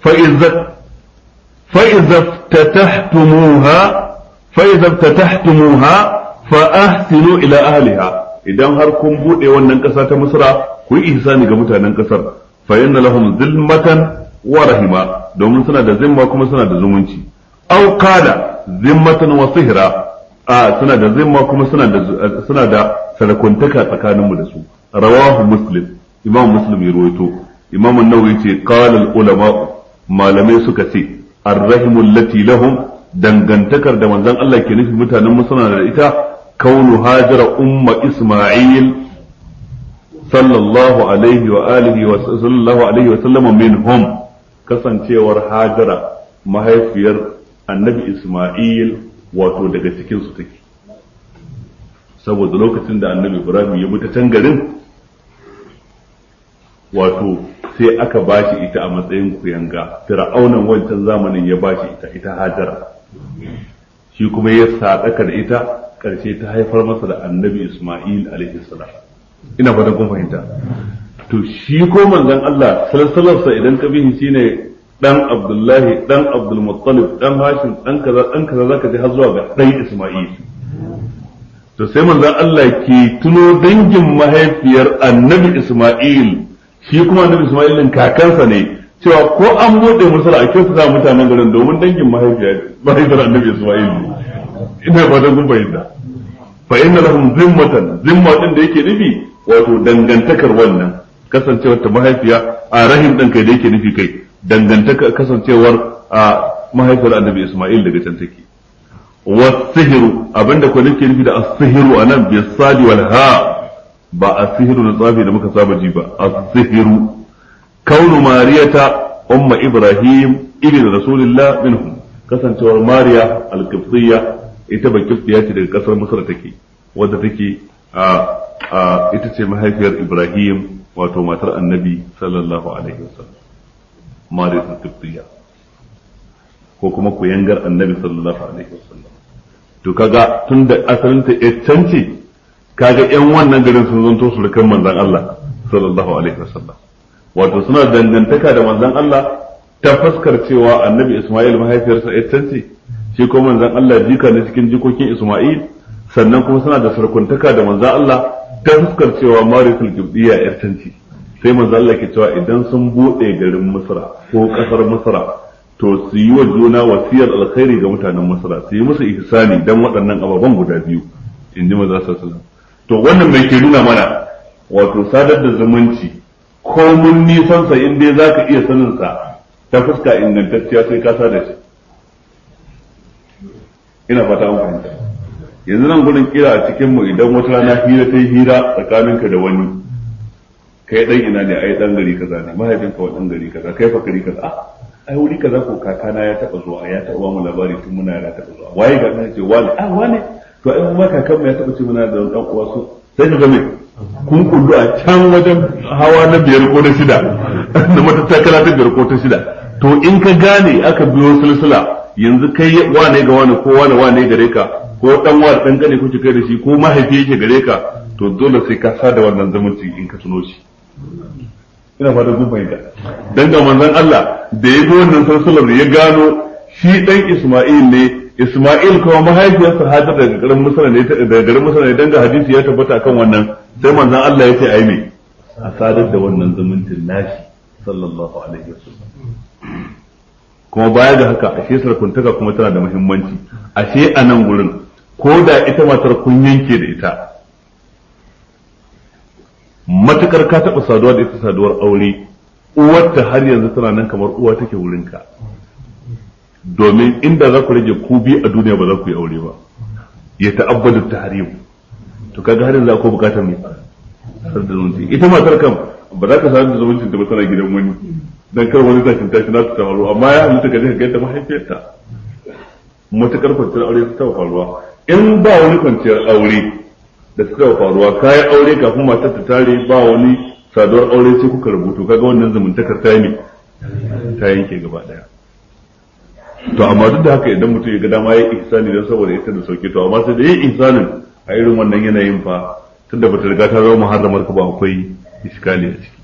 fa idza fatahtumuha fa ahsinu ila ahliha idan har kun bude wannan ƙasa ta Misra ku yi ihsani ga mutanen ƙasar fa inna lahum zimmatan wa rahima domin suna da zimma kuma suna da zumunci aw qala zimmatan wa sihra suna da zimma kuma suna da sarakuntaka tsakanin mu da su rawahu muslim imam muslim ya rawaito imam an-nawawi ce qala al-ulama malamai suka ce ar-rahimu allati lahum dangantakar da manzon Allah ke nufi mutanen mu suna da ita كون هاجر أم إسماعيل sallallahu alaihi wa sallam minhum, kasancewar Hajara mahaifiyar annabi Isma'il wato daga cikin su take, saboda lokacin da annabi Ibrahim ya bi ta can garin wato sai aka bashi ita a matsayin kuyanga. Fir'aunan wancan zamanin ya bashi ita Hajara, shi kuma ya sadaka da ita, karshe ta haifar masa da annabi Isma'il alaihi salam. Ina fatan kun fahimta. To shi ko manzon Allah sallallahu idan ka bihi shine dan Abdullahi, dan Abdul Muttalib, dan Hashim, dan kaza zaka ji har zuwa ga dan Isma'il. To sai manzon Allah ke tuno dangin mahaifiyar annabi Isma'il, shi kuma annabi Isma'il din kakansa ne, cewa ko an bude musu a kyautu za mutanen garin domin dangin mahaifiyar annabi Isma'il. Ina fatan kun fahimta. Fa inna lahum zimmatan, zimma din da yake nufi wato dangantakar wannan kasancewar ta mahaifiya a rahim din kai da yake nufi kai dangantaka kasancewar a mahaifiyar annabi Isma'il daga can take. Was-sihru, abinda ko nake nufi da as-sihru anan bi sadi wal ha, ba as-sihru na tsafi da muka saba ji ba. As-sihru kaunu mariyata umma Ibrahim ibn rasulillah minhum, kasancewar Mariya al-Qibtiyya ita ba Qibtiyya ce daga kasar Misr take, wadda take ita ce mahaifiyar Ibrahim wato matar annabi sallallahu alaihi wasallam, Mariya al-Qibtiyya ko kuma kuyangar annabi sallallahu alaihi wasallam. To kaga tunda asalin ta ce, kaga yan wannan garin sun zanto surukan manzon Allah sallallahu alaihi wasallam, wato suna dangantaka da manzon Allah ta fuskar cewa annabi Isma'il mahaifiyarsa ce, shi ko manzon Allah jika ne cikin jikokin Isma'il, sannan kuma suna da sarkuntaka da manzon Allah ta fuskar cewa Mariyatul Qibtiyya ce. Sai manzon Allah ke cewa idan sun bude garin Misra ko kasar Misra, to su yi wa juna wasiyar alkhairi ga mutanen Misra, su yi musu ihsani dan waɗannan ababen guda biyu, inji manzon sallallahu. To wannan mai ke nuna mana wato sadar da zumunci ko mun nisan sa in dai zaka iya sanin sa ta fuska ingantacciya sai ka sada shi. Ina fata an fahimta. Yanzu nan gurin kira a cikin mu idan wata rana hira ta yi hira tsakaninka da wani, kai dan ina ne, ai dan gari kaza ne, mahaifinka wa dan gari kaza, kai fa gari kaza, ai wuri kaza ko kakana ya taba zuwa, ya taba mu labari tun muna yara taba zuwa, waye ga kana ce wani, wane, to ai mu kakanmu ya taba ce muna da dan uwa su, sai ka ga me kun kullu a can wajen hawa na 5 ko na 6 da matattakala ta 5 ko ta 6. To in ka gane aka biyo silsila, yanzu kai wane ga wane ko wane gare ka, ko dan wa dan gane kuke kai da shi, ko mahaifi yake gare ka, to dole sai ka sada wannan zumunci in ka tuno shi. Ina fata kun fahimta. Dan ga manzon Allah da ya bi wannan silsilar ya gano shi dan Isma'il ne, Isma'il kuma mahaifiyarsa Hajar daga garin Misra ne, daga garin Misra ne, dan ga hadisi ya tabbata akan wannan, sai manzon Allah ya ce ai me a sadar da wannan zumuncin nashi sallallahu alaihi wasallam. Kuma baya da haka ashe sarkuntaka kuma tana da muhimmanci. Ashe a nan gurin ko da ita matar kun yanke da ita, matukar ka taɓa saduwa da ita saduwar aure, uwarta har yanzu tana nan kamar uwa take wurinka, domin inda za ku rage ku biyu a duniya ba za ku yi aure ba, ya ta'abbadu tahrim. To kaga har yanzu akwai bukatar mai sadar da zumunci. Ita matar kam ba za ka sadar da zumuncin da ba tana gidan wani, dan kar wani tashin tashi na ta faru, amma ya halitta ka je ka ga yadda mahaifiyarta. Matukar kwanciyar aure ta taɓa faruwa, in ba wani kwanciyar aure da ta taɓa faruwa, kayan aure kafin matar ta tare ba wani saduwar aure sai kuka rubutu, kaga wannan zumuntakar ta yi ta yanke gaba daya. To amma duk da haka idan mutum ya ga dama ya ihsani dan saboda ita da sauki, to amma sai da yin ihsanin a irin wannan yanayin fa, tunda bata riga ta zama muharramar ka ba, akwai iskali a ciki.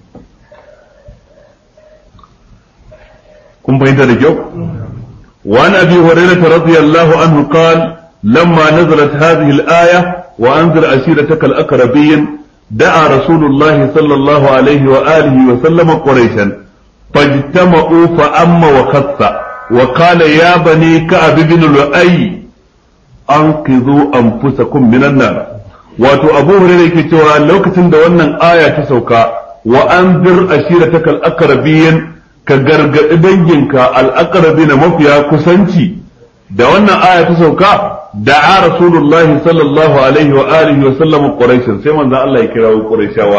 kun fahimta da kyau وعن أبي هريرة رضي الله عنه قال لما نزلت هذه الآية وأنذر عشيرتك الأقربين دعا رسول الله صلى الله عليه وآله وسلم قريشا فاجتمعوا فأم وخص وقال يا بني كعب بن لؤي أنقذوا أنفسكم من النار. wato Abu Hurairah yake cewa lokacin da wannan aya ta sauka wa anzir ashirataka al-aqrabin, ka gargadi danginka al-aqrabin mafiya kusanci, da wannan aya ta sauka da'a rasulullahi sallallahu alaihi wa alihi wa sallam quraish sai manzo Allah ya kirawo quraishawa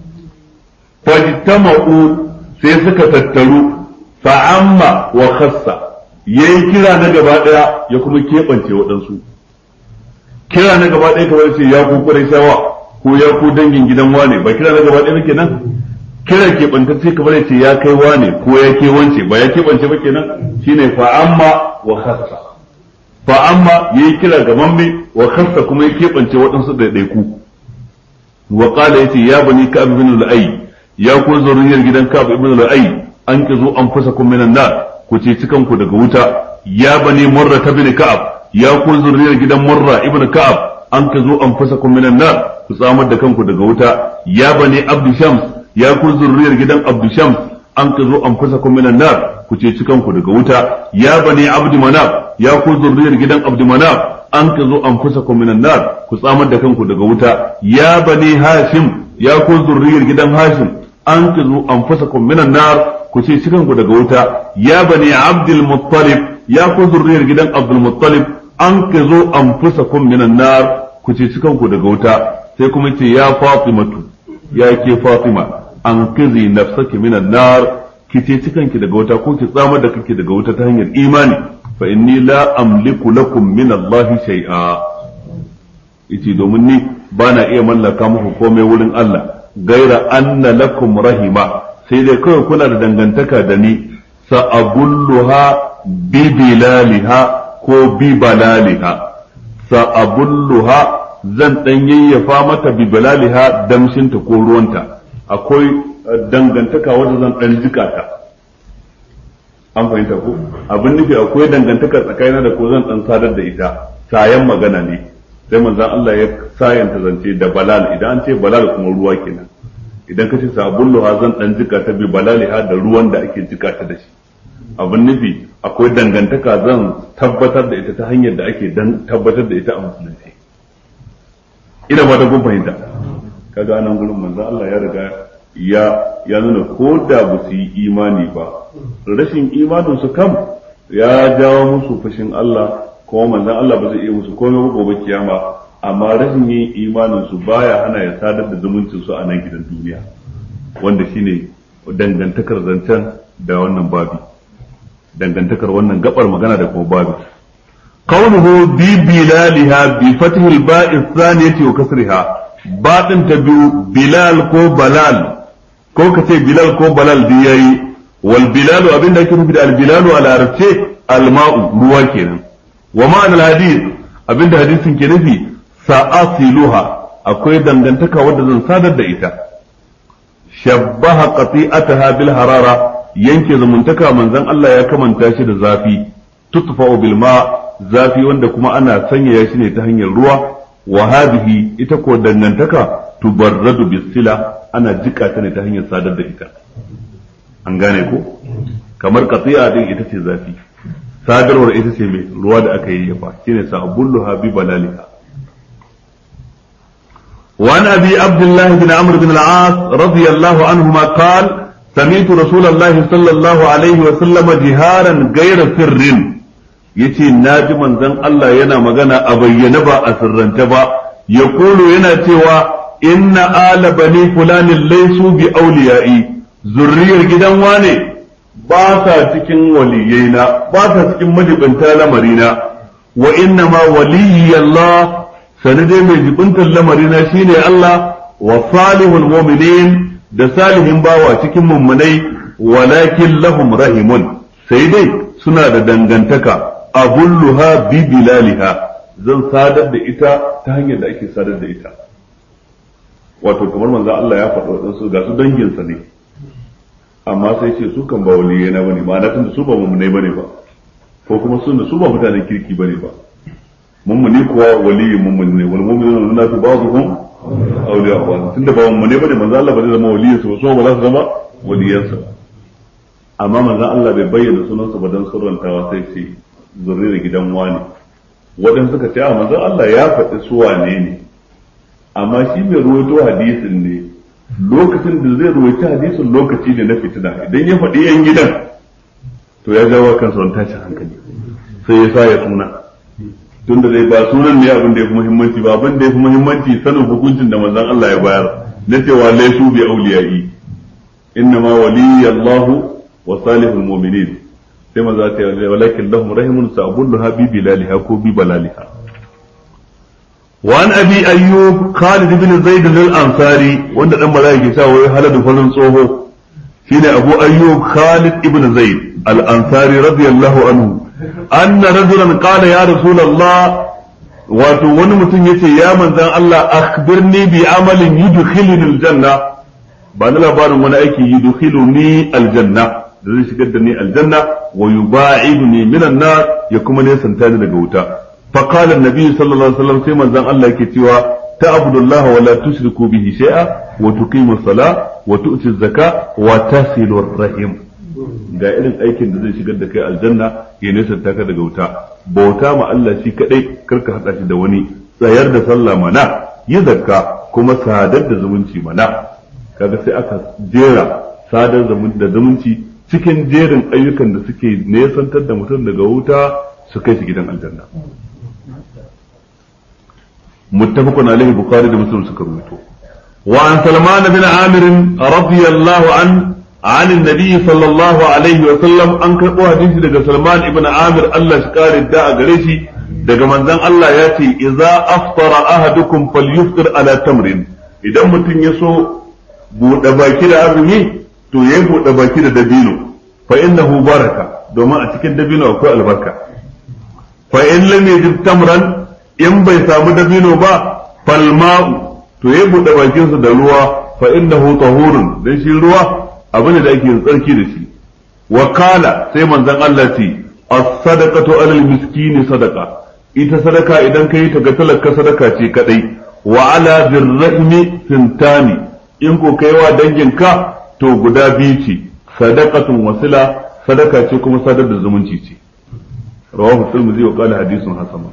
fajtama'u sai suka tattaru fa'amma wa khassa yayi kira na gaba daya ya kuma kebance waɗansu kira na gaba daya kamar ce ya ku quraishawa ko ya ku dangin gidan wane ba kira na gaba daya kenan kira kebantacce kamar ce ya kai wane ko ya ke wance ba ya kebance ba kenan shine fa'amma wa khassa fa amma yayi kira ga mamme wa khassa kuma ya kebance waɗansu ɗaiɗaiku wa qala yace ya bani ka'ab ibn al-ay ya ku zuriyar gidan ka'ab ibn al-ay an kizo an fasakum minan nar ku ce cikan ku daga wuta ya bani murra ibn ka'ab ya ku zuriyar gidan murra ibn ka'ab an kizo an fasakum minan nar ku tsamar da kanku daga wuta ya bani abdu shams ya ku zuriyar gidan abdu shams an kizo an fasakum minan nar ku ce cikan ku daga wuta ya bani abdu manaf ya ku zurriyar gidan Abdumanaf an ka zo an fusa minan nar ku tsamar da kanku daga wuta ya bani Hashim ya ku zurriyar gidan Hashim an ka zo an fusa minan nar ku ce cikan ku daga wuta ya bani Abdul Muttalib ya ku zurriyar gidan Abdul Muttalib an ka zo an fusa minan nar ku ce cikan ku daga wuta sai kuma ce ya Fatimatu ya ke Fatima an kizi nafsaki minan nar ki ce cikan ki daga wuta ko ki tsamar da kake daga wuta ta hanyar imani fa inni la amliku lakum min Allah shay'a yace domin ni bana iya mallaka muku komai wurin Allah gaira anna lakum rahima sai dai kawai kuna da dangantaka da ni sa'abulluha bi bilaliha ko bi balaliha sa'abulluha zan dan yayyafa mata bi balaliha damshinta ko ruwanta akwai dangantaka wanda zan dan jika ta an fahimta ko abin nufi akwai dangantaka tsakanina da ko zan dan sadar da ita sayan magana ne sai manzon Allah ya sayanta zance da balal idan an ce balal kuma ruwa kenan idan ka ce sabulluha zan dan jika ta bi balaliha da ruwan da ake jika ta da shi abin nufi akwai dangantaka zan tabbatar da ita ta hanyar da ake dan tabbatar da ita a musulunci ina ba da kun fahimta kaga anan gurin manzon Allah ya riga ya nuna ko da ba su yi imani ba rashin imanin su kam ya jawo musu fushin Allah kuma manzon Allah ba zai iya musu komai gobe kiyama amma rashin yin imanin su baya hana ya sadar da zumuncin su a nan gidan duniya wanda shine dangantakar zancen da wannan babi dangantakar wannan gabar magana da kuma babi qawluhu bi bilaliha bi fathi al-ba'i thaniyati wa kasriha baɗin ta biyu bilal ko balal ko ka ce bilal ko balal da yayi wal bilalu abinda ake nufi da al bilalu a larabce al ma'u ruwa kenan wa ma'anar hadith abinda hadisin ke nufi sa'asiluha akwai dangantaka wadda zan sadar da ita shabbaha qati'ataha bil harara yanke zumuntaka manzon Allah ya kamanta shi da zafi tutfa'u bil ma zafi wanda kuma ana sanyaya shi ne ta hanyar ruwa wa hadhihi ita ko dangantaka tubarradu bisila ana jika ta ne ta hanyar sadar da ita an gane ko kamar qati'a din ita ce zafi sadarwar ita ce mai ruwa da aka yayyafa shine sa'bulluha bi balaliha wa an abi abdullah bin amr bin al-as radiyallahu anhuma qala سمعت رسول الله صلى الله عليه وسلم جهارا غير سر yace naji manzon Allah yana magana a bayyana ba a sirrance ba yaqulu yana cewa inna ala bani fulanin laysu bi awliya'i zurriyar gidan wane ba sa cikin waliyaina ba sa cikin majibinta lamarina wa inna ma waliyyi Allah sanade mai jibintar lamarina shine Allah wa salihul mu'minin da salihin bawa cikin mummunai walakin lahum rahimun sai dai suna da dangantaka abulluha bi bilaliha zan sadar da ita ta hanyar da ake sadar da ita wato kamar manzo Allah ya faɗa wadansu ga su danginsa ne amma sai ce su kan ba waliyai na bane ma'ana tunda su ba mummunai bane ba ko kuma su ba mutanen kirki bane ba mummuni kuwa waliyin mummuni ne wal mu'minuna natu ba'dhum awliya ba tunda ba mummuni bane manzo Allah ba zai zama waliyin su so ba za su zama waliyansa amma manzo Allah bai bayyana sunansa ba dan sirrantawa sai ce zurriyar gidan wani waɗanda suka ce a manzon Allah ya faɗi su wane ne amma shi mai ruwaito hadisin ne lokacin da zai ruwaita hadisin lokaci ne na fitina idan ya faɗi yan gidan to ya jawo kansa wani tashin hankali sai ya sa ya suna tunda dai ba sunan ne abin da yafi muhimmanci ba, abin da yafi muhimmanci sanin hukuncin da manzon Allah ya bayar na cewa laysu bi awliyai innama waliyallahu wa salihul mu'minin, sai maza ta yi walakin lahum rahimun sa'bulluha bi bilaliha ko bi balaliha. wa an abi ayyub Khalid ibn Zaid al-Ansari, wanda dan maza yake cewa wai haladu farin tsoho shine Abu Ayyub Khalid ibn Zaid al-Ansari radiyallahu anhu, anna rajulan qala ya rasulullah, wato wani mutum yace ya manzan Allah akhbirni bi amalin yudkhiluni al-janna, ba na labarin wani aiki yudkhiluni al-janna da zai shigar da ni aljanna wa yuba'iduni minan nar, ya kuma nesanta ni daga wuta. fa qala an-nabi sallallahu alaihi wasallam, sai manzon Allah yake cewa ta'budullaha wa la tushriku bihi shay'a wa tuqimu as-salah wa tu'ti az-zakah wa tasilu ar-rahim. ga irin aikin da zai shigar da kai aljanna ya nesanta ka daga wuta. bauta ma Allah shi kadai, karka hada shi da wani, tsayar da sallah mana, yi zakka, kuma sadar da zumunci mana. kaga sai aka jera sadar da zumunci cikin jerin ayyukan da suke nesantar da mutum daga wuta su kai shi gidan aljanna. muttafaqun alaihi, bukhari da muslim suka rubuto. wa an salman bin amir radiyallahu an النبي صلى الله عليه وسلم an karɓo hadisi daga Salman ibn Amir, Allah shi kare da a gare shi, daga manzon Allah ya ce idza aftara ahadukum falyuftir ala tamrin, idan mutum ya so buɗe baki da azumi to ya buɗe baki da dabino, fa innahu baraka, domin a cikin dabino akwai albarka. fa in lam yajid tamran, in bai samu dabino ba, fal ma'u, to ya buɗe bakinsa da ruwa, fa innahu tahurun, dan shi ruwa abin da ake yin tsarki da shi. wa kala, sai manzon Allah ce as-sadaqatu 'alal miskini sadaqa, ita sadaka idan kai ta ga talaka sadaka ce kadai. wa 'ala birrahmi sintani, in ko kaiwa danginka to guda biyu ce, sadaqatun wasila, sadaka ce kuma sadar da zumunci ce. rawahu Tirmidhi wa qala hadithun hasan.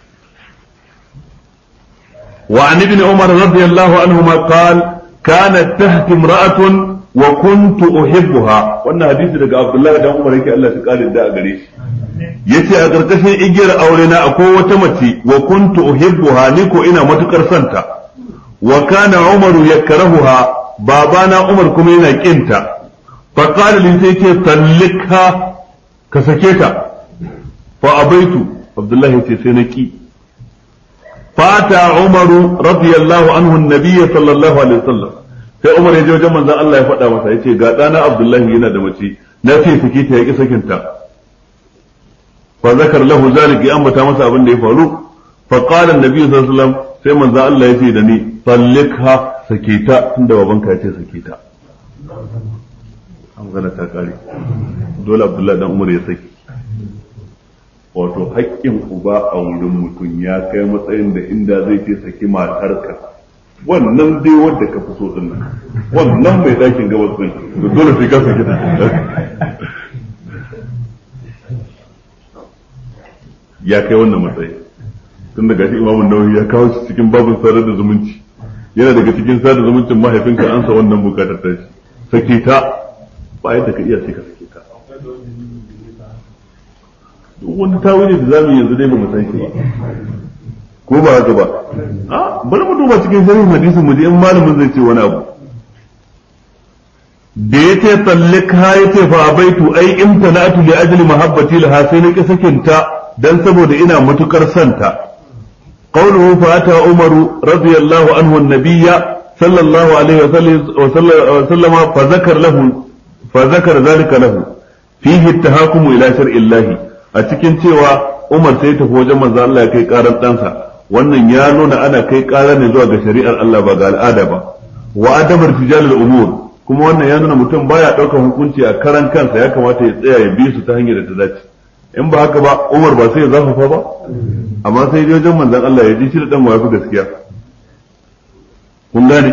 wa an ibn Umar radiyallahu anhuma qala kanat tahti imra'atun wa kuntu uhibbuha, wannan hadisi daga Abdullah dan Umar yake, Allah ya kare da a gare shi, yace a karkashin igiyar aure na akwai wata mace, wa kuntu uhibbuha, ni ko ina matukar santa. wa kana Umar yakrahuha, babana Umar kuma yana kinta. fa qala li, sai ce tallikha, ka sake ta. fa abaitu, Abdullah yace sai na ki. fata Umar radiyallahu anhu an-nabiy sallallahu alaihi wasallam, sai Umar ya je wajen manzon Allah ya faɗa masa, yace ga ɗana Abdullahi yana da mace, na ce saki ta yaki sakinta. fa zakar lahu zalika, ya ambata masa abin da ya faru. fa qala an-nabi sallallahu alaihi wasallam, sai manzon Allah ya ce da ni tallikha, sake ta, tunda babanka ya ce sake ta. an gana ta kare, dole Abdullahi dan Umar ya saki. wato haƙƙin uba a wurin mutum ya kai matsayin da inda zai ce saki matarka, wannan dai wanda ka fi so din nan, wannan mai dakin gabas din, to dole sai ka sake ta. ya kai wannan matsayi, tun daga shi Imam Nawawi ya kawo shi cikin babin sadar da zumunci, yana daga cikin sadar zumuncin mahaifinka an sa wannan bukatar ta shi, sake ta, ba yadda ka iya sai ka sake ta. duk wani tawili da zamu yanzu dai ba mu san shi ba, ko ba haka ba. bari mu duba cikin sharhin hadisin mu ji in malamin zai ce wani abu. da yace tallika, yace fa abaitu ai imtana'tu li ajli mahabbati laha, sai na ki sakinta dan saboda ina matukar santa. qawluhu fa ata Umar radiyallahu anhu an-nabiyya sallallahu alaihi wa sallam fa zakara zalika lahu fihi at-tahakum ila shar'i Allah, a cikin cewa Umar sai tafi wajen manzo Allah ya kai karan ɗansa, wannan ya nuna ana kai ƙara ne zuwa ga shari'ar Allah ba ga al'ada ba. wa adamar tijalul umur, kuma wannan ya nuna mutum baya ɗaukar hukunci a karan kansa, ya kamata ya tsaya ya bi su ta hanyar da ta dace. in ba haka ba Umar ba sai ya zafafa ba, amma sai ya wajen manzon Allah ya ji shi da dan wafi gaskiya. kun gane?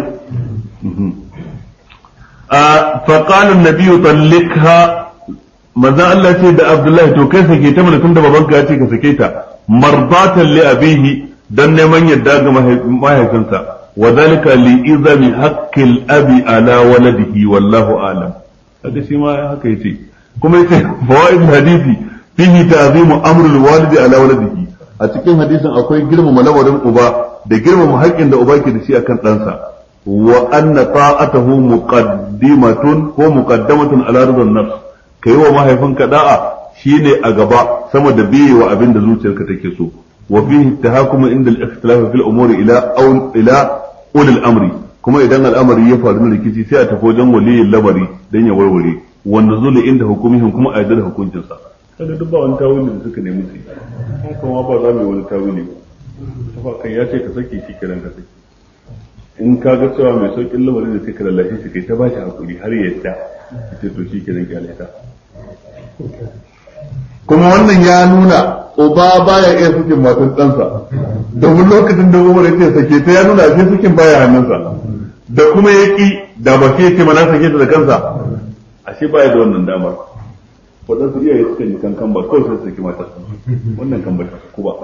fa qala an-nabiy tallikha, manzon Allah ce da Abdullahi to kai sake ta mana, tunda babanka ya ce ka sake ta, mardatan li abihi, dan neman yadda ga mahaifinsa, wa zalika li izami haqqil abi ala waladihi wallahu a'lam. haka shi ma haka yace. kuma yace fawaid hadisi fihi ta'zimu amrul walidi ala waladihi, a cikin hadisin akwai girmama lamarin uba da girmama haƙƙin da uba ke da shi akan ɗansa wa anna ta'atahu muqaddimatun ko muqaddamatun ala ridan nafs kai wa mahaifinka da'a shine a gaba sama da biye wa abin da zuciyarka take so wa fihi tahakum inda al-ikhtilaf fil umuri ila ulil amri kuma idan al'amari ya faru na rikici sai a tafi wajen waliyin lamari dan ya warware wanda zuli inda hukumihim kuma a yarda da hukuncinsa kaga duk ba wani tawili da suka nemi su kuma ba za mu yi wani tawili ba kan ya ce ka saki shi kiran ka saki in ka ga cewa mai saukin lamarin da sai ka lallashi shi kai ta ba shi hakuri har ya yadda ce to shi kiran kyalata kuma wannan ya nuna uba baya iya sakin matan ɗansa domin lokacin da Umar ya ce sake ta ya nuna ashe sakin baya hannunsa da kuma ya ki da ba sai ce mana sake ta da kansa ashe baya da wannan damar waɗansu iyaye suka yi kankan ba kawai sai saki mata wannan kan bata ku ba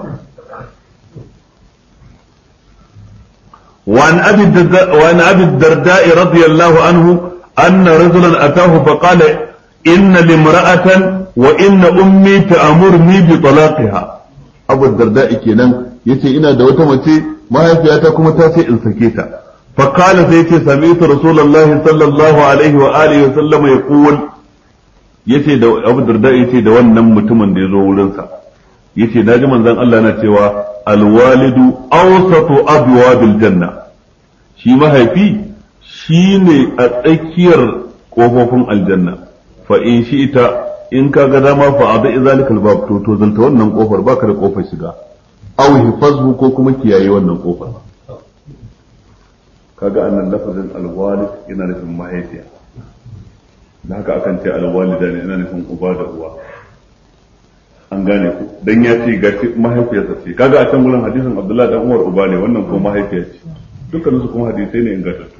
وعن أبي الدرداء رضي الله عنه أن رجلا أتاه فقال إن لامرأة وإن أمي تأمرني بطلاقها أبو الدرداء كينان يتي إنا دوتا متي ما يفياتكم تاسي إن سكيتا فقال سيتي سمعت رسول الله صلى الله عليه وآله وسلم يقول yace da Abu Darda yace da wannan mutumin da yazo wurin sa yace naji manzon Allah na cewa alwalidu awsatu abwabil janna shi mahaifi shine a tsakiyar kofofin aljanna fa in shi'ta in kaga dama fa adai zalikal bab to zanta wannan kofar baka da kofar shiga aw hifazhu ko kuma kiyaye wannan kofar kaga annan lafazin alwalid yana nufin mahaifiya da haka akan ce alwalida ne yana nufin uba da uwa an gane ku dan ya ce ga mahaifiyarsa ce kaga a can gurin hadisin Abdullah dan Umar uba ne wannan kuma mahaifiyar ce dukkan su kuma hadisai ne ingantattu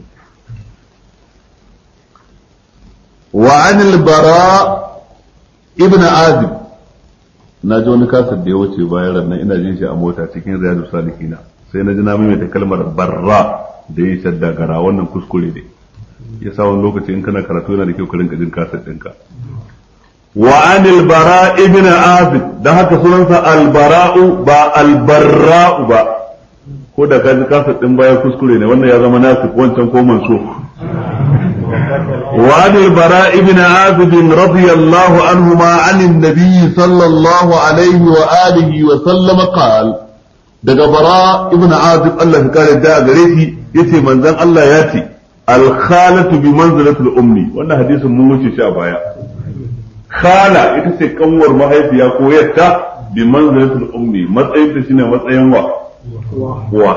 wa anil bara ibn azib na ji wani kasar da ya wuce bayan nan ina jin shi a mota cikin riyadu salihina sai na ji na maimaita kalmar barra da ya shadda gara wannan kuskure ne ya sa wani lokaci in kana karatu yana da kyau ka rinka jin kasar ɗinka wa anil bara ibn azib dan haka sunansa albara'u ba albarra'u ba ko da kaji kasar ɗin baya kuskure ne wannan ya zama nasu wancan ko manso wa anil bara ibn azib radiyallahu anhuma anin nabiy sallallahu alaihi wa alihi wa sallam qala daga bara ibn azib Allah ya kare da gare shi yace manzon Allah ya ce al-khalatu bi manzilatil ummi wannan hadisin mun wuce shi a baya khala ita ce kanwar mahaifiya ko yatta bi manzilatil ummi matsayin ta shine matsayin wa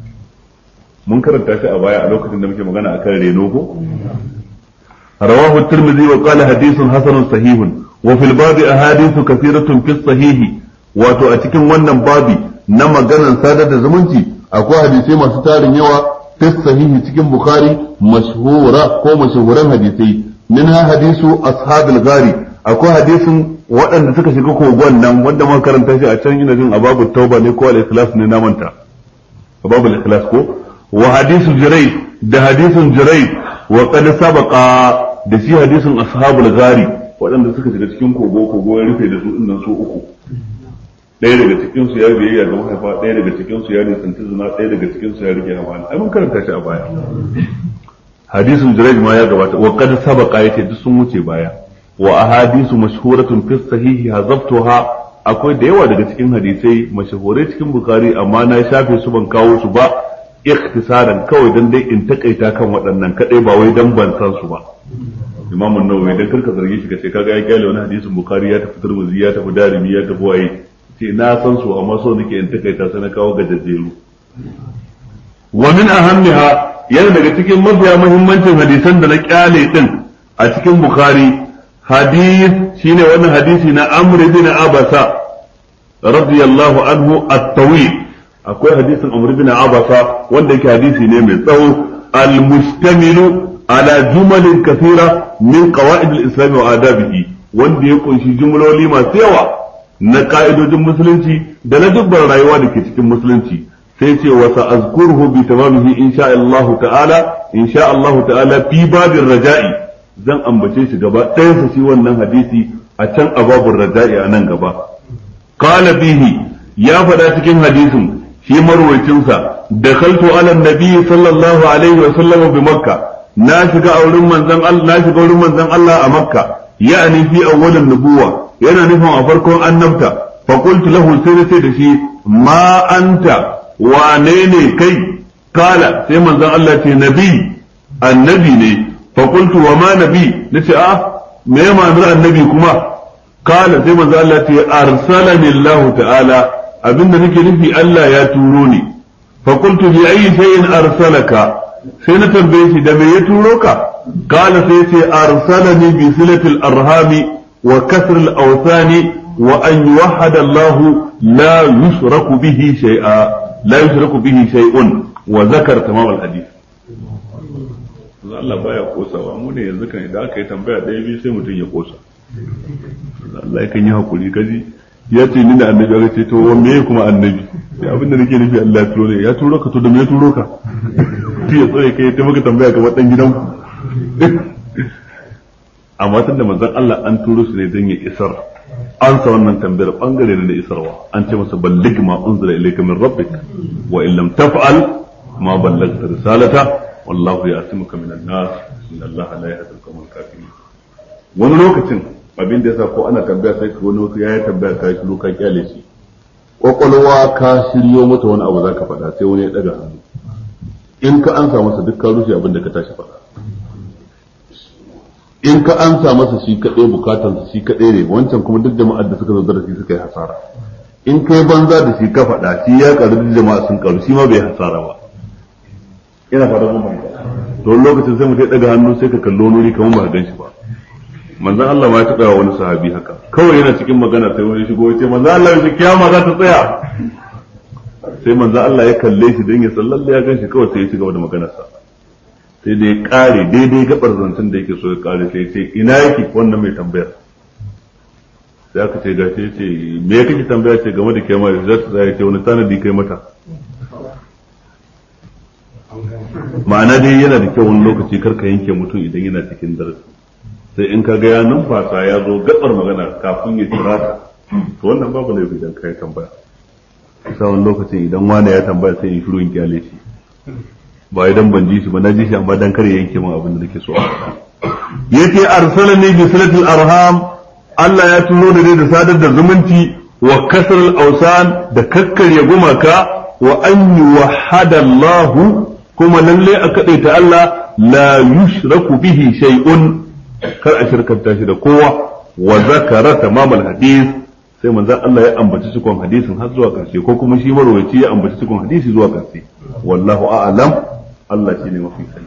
mun karanta shi a baya a lokacin da muke magana akan reno ko rawahu at-tirmidhi wa qala hadithun hasanun sahihun wa fil babi ahadithu kathiratun fi sahihi wato a cikin wannan babi na maganar sadar da zumunci akwai hadisai masu tarin yawa في الصحيح cikin Bukhari mashhura ko mashhuran hadisai minha hadisu ashabil ghari akwai hadisin waɗanda suka shiga kogon nan wanda muka karanta shi a can ina jin ababu tauba ne ko al-ikhlas ne na manta ababu al-ikhlas ko wa hadisu Jurayd da hadisin Jurayd wa qad sabaqa da shi hadisin ashabul ghari waɗanda suka shiga cikin kogo ya rufe da su dinnan su uku ɗaya daga cikin su ya biyayya ga mahaifa ɗaya daga cikin su ya nisanci zina ɗaya daga cikin su ya rike amana ai mun karanta shi a baya hadisin Jurayj ma ya gabata wa qad sabaqa yace duk sun wuce baya wa ahadisu mashhuratun fi sahihi hazaftuha akwai da yawa daga cikin hadisai mashhurai cikin Bukhari amma na shafe su ban kawo su ba ikhtisaran kawai dan dai in takaita kan waɗannan kadai ba wai dan ban san su ba Imam an-Nawawi dan karka zarge shi kace kaga ya kyale wani hadisin Bukhari ya tafi Tirmidhi ya tafi Darimi ya tafi waye ce na san su amma so nake in takaita sai na kawo gajejjeru wa min ahammiha yana daga cikin mafiya muhimmancin hadisan da na kyale din a cikin Bukhari hadith shine wannan hadisi na Amr ibn Abasa radiyallahu anhu at-tawil akwai hadisin Amr ibn Abasa wanda yake hadisi ne mai tsawo al-mustamilu ala jumalin kathira min qawaid al-islam wa adabihi wanda ya kunshi jumloli masu yawa na ka'idojin musulunci da na dubbar rayuwa da ke cikin musulunci sai ce wa sa'azkuruhu bi tamamihi insha Allah ta'ala fi babin raja'i zan ambace shi gaba ɗayan sa shi wannan hadisi a can a babin raja'i a nan gaba qala bihi ya faɗa cikin hadisin shi marwayinsa dakhaltu ala nabi sallallahu alaihi wa sallam bi makka na shiga wurin manzon Allah a makka yani fi awwalin nubuwa yana nufin a farkon annabta fa qultu lahu sai da shi ma anta wane ne kai kala sai manzon Allah ce nabi annabi ne fa qultu wa ma nabi nace me ma'anar annabi kuma kala sai manzon Allah ce arsalani Allah ta'ala abinda nake nufi Allah ya turo ni fa qultu bi ayyi shay'in arsalaka sai na tambaye shi da me ya turo ka kala sai ce arsalani bi silatil arhami wa kasr al awthani wa an yuwahhada Allah la yushraku bihi shay'un wa zakar tamam al hadith Allah baya kosawa mu ne yanzu kan idan aka yi tambaya ɗaya biyu sai mutum ya kosa Allah kan yi hakuri kaji ya ce ni da annabi ya ce to me kuma annabi sai abin da nake nufi Allah ya turo ne ya turo ka to da me ya turo ka ti ya tsaye kai ta maka tambaya kamar dan gidan amma tunda manzon Allah an turo su ne dan ya isar an sa wannan tambayar bangare ne da isarwa an ce masa balligh ma unzila ilayka min rabbik wa in lam taf'al ma ballaghta risalata wallahu ya'timuka minan nas inna Allaha la yahdi al-qawmal kafirin wani lokacin abin da yasa ko ana tambaya sai wani ya tambaya ka shi ka kyale shi kwakwalwa ka shiryo mata wani abu zaka faɗa sai wani ya daga hannu in ka ansa masa duk ka rushe abin da ka tashi faɗa in ka ansa masa shi kaɗai bukatansa shi kaɗai ne wancan kuma duk jama'ar da suka zo darasi suka yi hasara in kai banza da shi ka faɗa shi ya karu duk jama'a sun karu shi ma bai hasara ba ina fara mun ba to lokacin sai mutai daga hannu sai ka kallo nuri kamar ba gan shi ba manzon Allah ma ya taɓa wa wani sahabi haka kawai yana cikin magana sai wani shigo ya ce manzon Allah ya kiyama za ta tsaya sai manzon Allah ya kalle shi dan ya sallalle ya gan shi kawai sai ya ci gaba da maganarsa sai da ya kare daidai gabar zancen da yake so ya kare sai ce ina yake wannan mai tambayar sai aka ce gashi ce me ya kake tambaya ce game da kiyama da za ta tsaya ce wani tanadi kai mata ma'ana dai yana da kyau wani lokaci karka yanke mutum idan yana cikin darasi sai in ka ga ya numfasa ya zo gabar magana kafin ya kira ta to wannan babu laifi idan kai tambaya sai wani lokacin idan wani ya tambaya sai in shiru in kyale shi ba idan ban ji shi ba na ji shi amma dan kare yanke min abin da nake so yace arsalani bi silatil arham Allah ya turo da da sadar da zumunci wa kasral awsan da kakkarya gumaka wa an yuwahhada Allah kuma lalle a kadaita Allah la yushraku bihi shay'un kar a shirkanta shi da kowa wa zakara tamamal hadith sai manzon Allah ya ambaci cikon hadisin har zuwa karshe ko kuma shi marwaci ya ambaci cikon hadisi zuwa karshe wallahu a'lam Allah shine mafi sani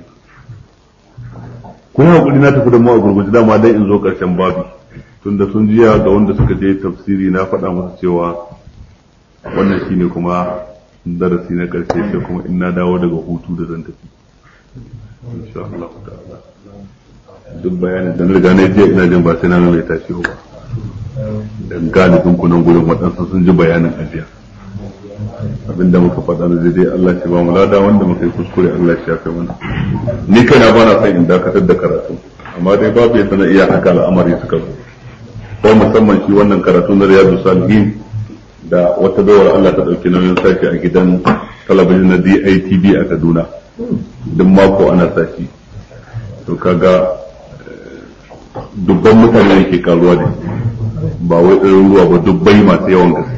kuma hakuri na tafi da mu a gurgurji dama dai in zo karshen babu tunda sun jiya ga wanda suka je tafsiri na faɗa masa cewa wannan shine kuma darasi na karshe sai kuma in na dawo daga hutu da zan tafi insha Allah ta'ala duk bayanin da na riga na jiya ina jin ba sai na mai tashi ba dan galibin ku nan gurin waɗansu sun ji bayanin ajiya abinda muka faɗa na daidai Allah shi ba mu lada wanda muka yi kuskure Allah shi ya kai mana ni kaina ba na son in dakatar da karatu amma dai babu yadda na iya haka al'amari suka zo ko musamman shi wannan karatu na Riyadu Salihin da wata dawar Allah ta ɗauki nauyin sashi a gidan talabijin na DITV a Kaduna duk mako ana sashi to kaga dubban mutane ne ke karuwa da ba wai ɗarin ruwa ba dubbai masu yawan gaske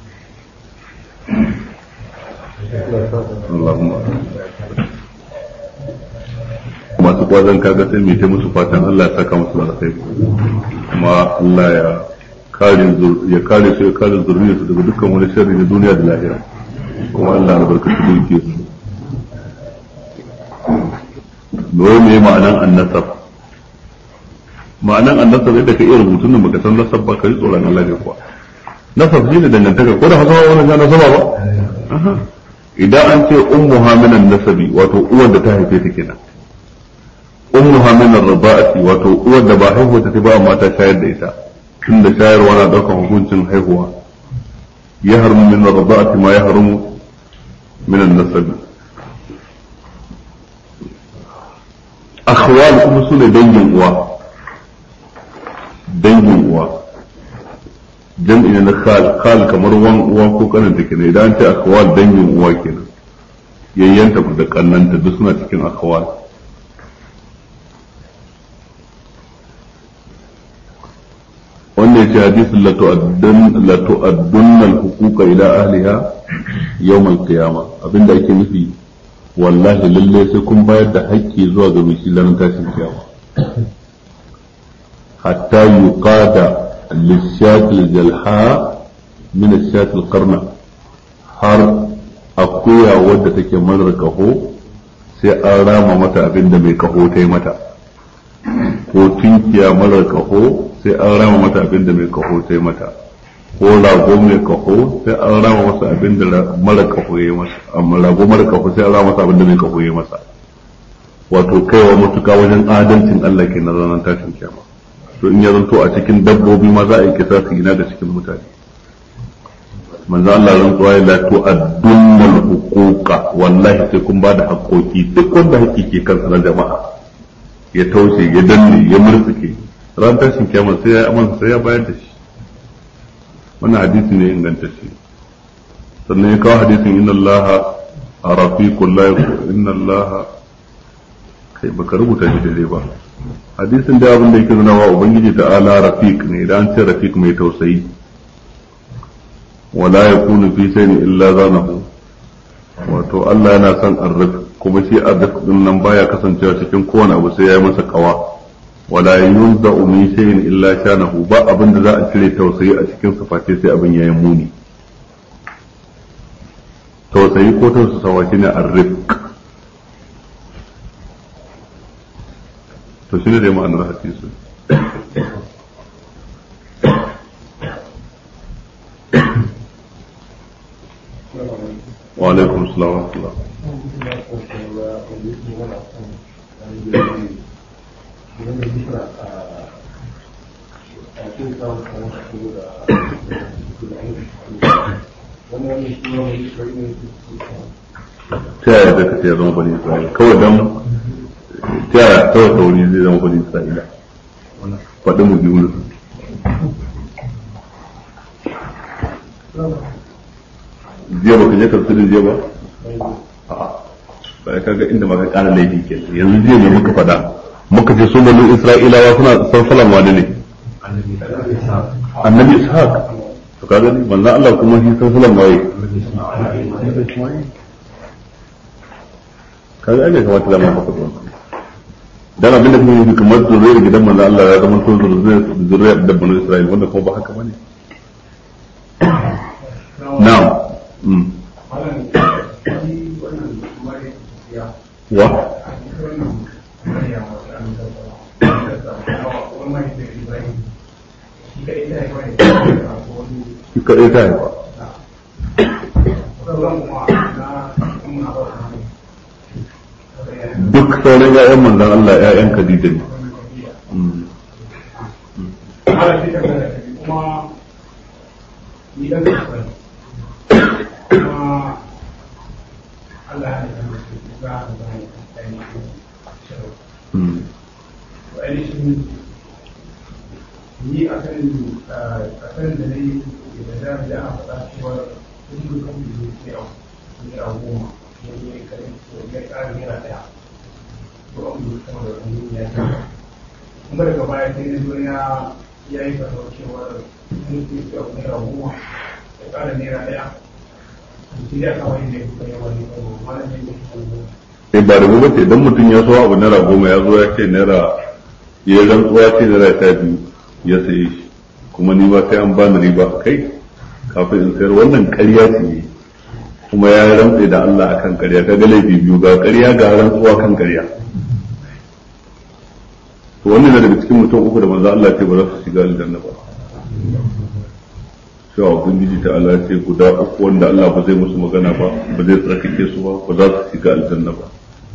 masu kwazon kaga sai mai musu fatan Allah ya saka musu alkhairi kuma Allah ya kare su ya kare zuriyarsu daga dukkan wani sharri na duniya da lahira kuma Allah ya barkaci dukiyarsu domin me ma'anan annasab ma'anan annasab yadda ka iya rubutun nan baka san nasab ba kai tsoron Allah ne kuwa nasab shine dangantaka ko da haka wannan ga nasaba ba idan an ce ummuha minan nasabi wato uwar da ta haife ta kenan ummuha minar raba'ati wato uwar da ba haihuwa ta ba amma ta shayar da ita tunda shayarwa na daukan hukuncin haihuwa ya harmu minar raba'ati ma ya harmu minan nasabi akhwal kuma sune dangin uwa jam'i ne na khal kamar wan uwa ko kananta kenan, idan an ce akhwal dangin uwa kenan, yayyanta da kannanta duk suna cikin akhwal. wanda yace hadisin la tu'addunna al-huquqa ila ahliha yawm al-qiyamah, abinda ake nufi wallahi lalle sai kun bayar da haƙƙi zuwa ga mai shi ranar tashin kiyama, hatta yuqada lishat al-jalha min ashat al-qarna, har akuya wadda take marar kaho sai an rama mata abinda mai kaho ta yi mata, ko tunkiya marar kaho sai an rama mata abinda mai kaho ta yi mata, ko rago mai kaho sai an rama masa abinda mara kaho ya yi masa, amma rago mara kaho sai an rama masa abinda mai kaho ya yi masa. Wato kaiwa mutuka wajen adalcin Allah ke na ranar tashin kiyama. To in ya zanto a cikin dabbobi ma za a yi kisa su gina da cikin mutane. Manzo Allah rantsuwa ya la tu'addunna al-huquqa, wallahi sai kun ba da haƙoƙi, duk wanda haƙƙi ke kansa na jama'a ya taushe ya danne ya murtsuke, ran tashin kiyama sai ya amansa sai ya bayar da shi. Wannan hadisi ne ingantacce. Sannan ya kawo hadisin inna Allah rafiqul la inna Allah, kai baka rubuta shi daidai ba. Hadisin da abin da yake nuna wa ubangiji ta'ala rafiq ne, idan an ce rafiq mai tausayi, wala yakunu fi shay'in illa zanahu, wato Allah yana son arraf, kuma shi arraf din nan baya kasancewa cikin kowane abu sai ya yi masa kawa. Wala yunza'u min shay'in illa shanahu, ba abin da za a cire tausayi a cikin sa face sai abin yayin muni. Tausayi ko tausasawa shine arrifq. To shine dai ma'anar hadisi. Wa alaikum assalam wa rahmatullah. Ta yaya da kace ya zama bani Isra'ila kawai dan ta yaya kawai sauri zai zama bani Isra'ila, faɗi mu biyu ne. Jiya baka je tafsirin jiya ba? A'a, ba ka ga inda maka ƙara laifi ke. Yanzu jiya ne muka faɗa, muka ce su bani Isra'ilawa suna sarsalan wani ne? Annabi Ishaq. To ka gani manzon Allah kuma shi sarsalan waye? Kaga ai kamar ta zama faɗo. Dan abin da kuma yi kamar zuriyar gidan manzon Allah ya zama to zuriyar da bani Isra'ila, wanda kuma ba haka bane. Na'am. Wa? Shi kaɗai ta haifa. Duk sauran ‘ya'yan manzan Allah ‘ya'yan Khadija ne. ni a kan da na yi da a faɗa cewa sun yi kan biyu ne a goma ne ne karin ya ƙarin yana ɗaya ko an biyu sama da wani ya ta kuma daga baya sai na zo ya yi fata cewa sun yi a naira goma ya ƙara naira ɗaya shi ya kawai ne kuka yawa ne ko mana ne ne ba da gobe ce idan mutum ya so abu naira goma ya zo ya ce naira ya rantsuwa ce naira 12 ya saye shi, kuma ni ba sai an bani riba kai kafin in sayar, wannan ƙarya ce kuma ya rantse da Allah akan ƙarya, ta ga laifi biyu, ga ƙarya ga rantsuwa kan ƙarya. To wannan daga cikin mutum uku da manzo Allah ce ba za su shiga aljanna ba. Cewa ubangiji ta Allah ce guda uku wanda Allah ba zai musu magana ba, ba zai tsarkake su ba, ba za su shiga aljanna ba.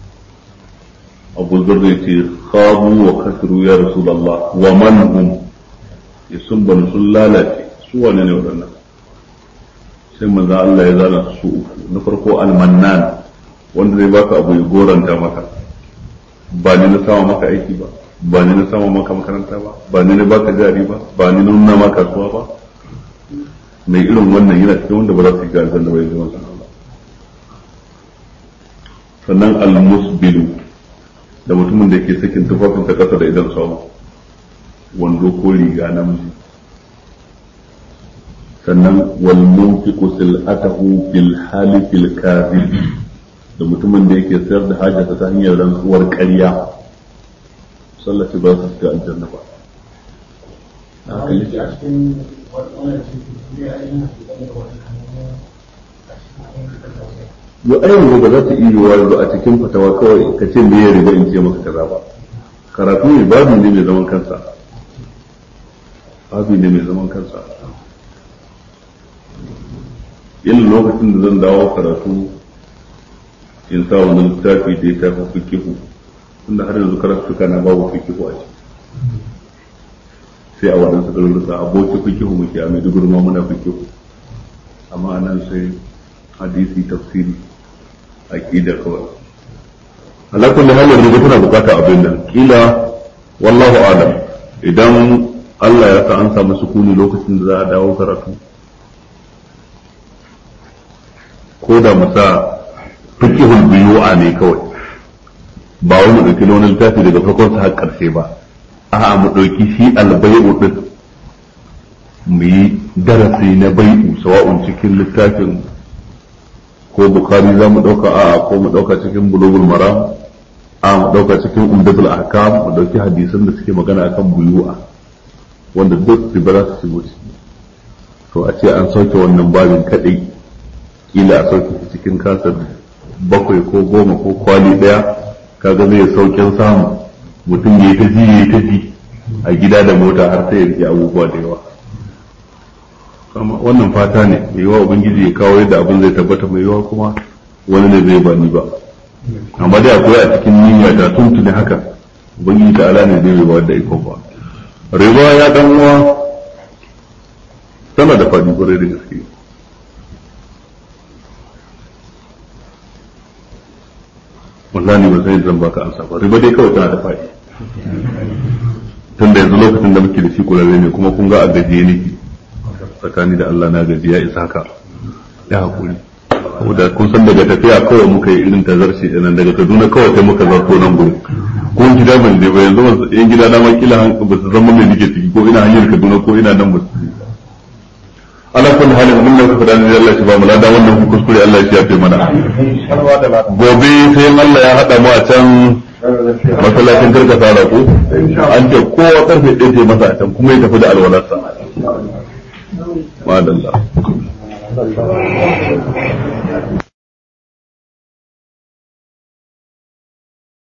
Abu Zarra ya ce khabu wa kasru ya Rasulullah wa man hum, ya sun bani sun lalace, su wane ne waɗannan? Sai manzo Allah ya zana su uku. Na farko almannan, wanda zai baka abu ya goranta maka, ba ni na sama maka aiki ba, ba ni na sama maka makaranta ba, ba ni na baka jari ba, ba ni na nuna maka kasuwa ba, mai irin wannan yana cikin wanda ba za su yi aljanna ba yanzu masu Allah. Sannan al-musbilu da mutumin da ke sakin tufafin ta kasa da idan samu wando ko riga namiji. Sannan wal munfiqu sil'atahu fil halifil kadhib da mutumin da yake sayar da hajjata ta hanyar rantsuwar ƙarya sallaci ba su shiga aljanna ba. Yo ayyuka ba za ta iya yiwuwa a cikin fatawa kawai ka ce me ya riga in ce maka kaza ba. Karatu ne babu ne mai zaman kansa. Babu ne mai zaman kansa. Yin lokacin da zan dawo karatu in sa wani littafi da ya shafi fikihu tunda har yanzu karatuka na babu fikihu a ciki sai a waɗansu ɗaruruka abokin fikihu muke a Maiduguri ma muna fikihu amma nan sai hadisi tafsiri aqida kawai ala kulli halin da kuna bukata abin nan kila wallahu alam idan Allah ya sa an samu sukuni lokacin da za a dawo karatu ko da mu sa fikihul biyu'a ne kawai ba wai mu dauki wani littafi daga farkon sa har karshe ba a'a mu dauki shi albai'u din mu yi darasi na bai'u sawa'un cikin littafin ko bukhari za mu dauka a'a ko mu dauka cikin bulugul maram a mu dauka cikin umdatul ahkam mu dauki hadisan da suke magana akan biyu'a wanda duk riba za su shigo ciki to a ce an sauke wannan babin kadai kila a sauke cikin kasar 7 ko 10 ko kwali daya kaga zai saukin samu mutum ya yi ta ji a gida da mota har sai ya rike abubuwa da yawa amma wannan fata ne mai yawa ubangiji ya kawo yadda abin zai tabbata mai yawa kuma wani ne zai bani ba amma dai akwai a cikin niyya ta tuntuni haka ubangiji ta ala ne zai ba da iko ba riba ya dan uwa tana da fadi kwarai da gaske wallahi ba sai zan baka ansa ba riba dai kawai tana da fadi tunda yanzu lokacin da muke da shi kurare ne kuma kun ga a gajiye nake tsakani da Allah na gaji ya isa haka ya hakuri da kun san daga tafiya kawai muka yi irin tazarci nan daga Kaduna kawai sai muka zarto nan gurin ko gida ban je ba yanzu yan gida na ma kila ba su zama mai nake ciki ko ina hanyar Kaduna ko ina nan ba su ala kulli halin mun nan ka da Allah shi ba mu lada wannan ku kuskure Allah shi ya fi mana gobe sai Allah ya hada mu a can masallacin karkasa da ku an ce kowa karfe 1 sai masa a can kuma ya tafi da alwalarsa madalla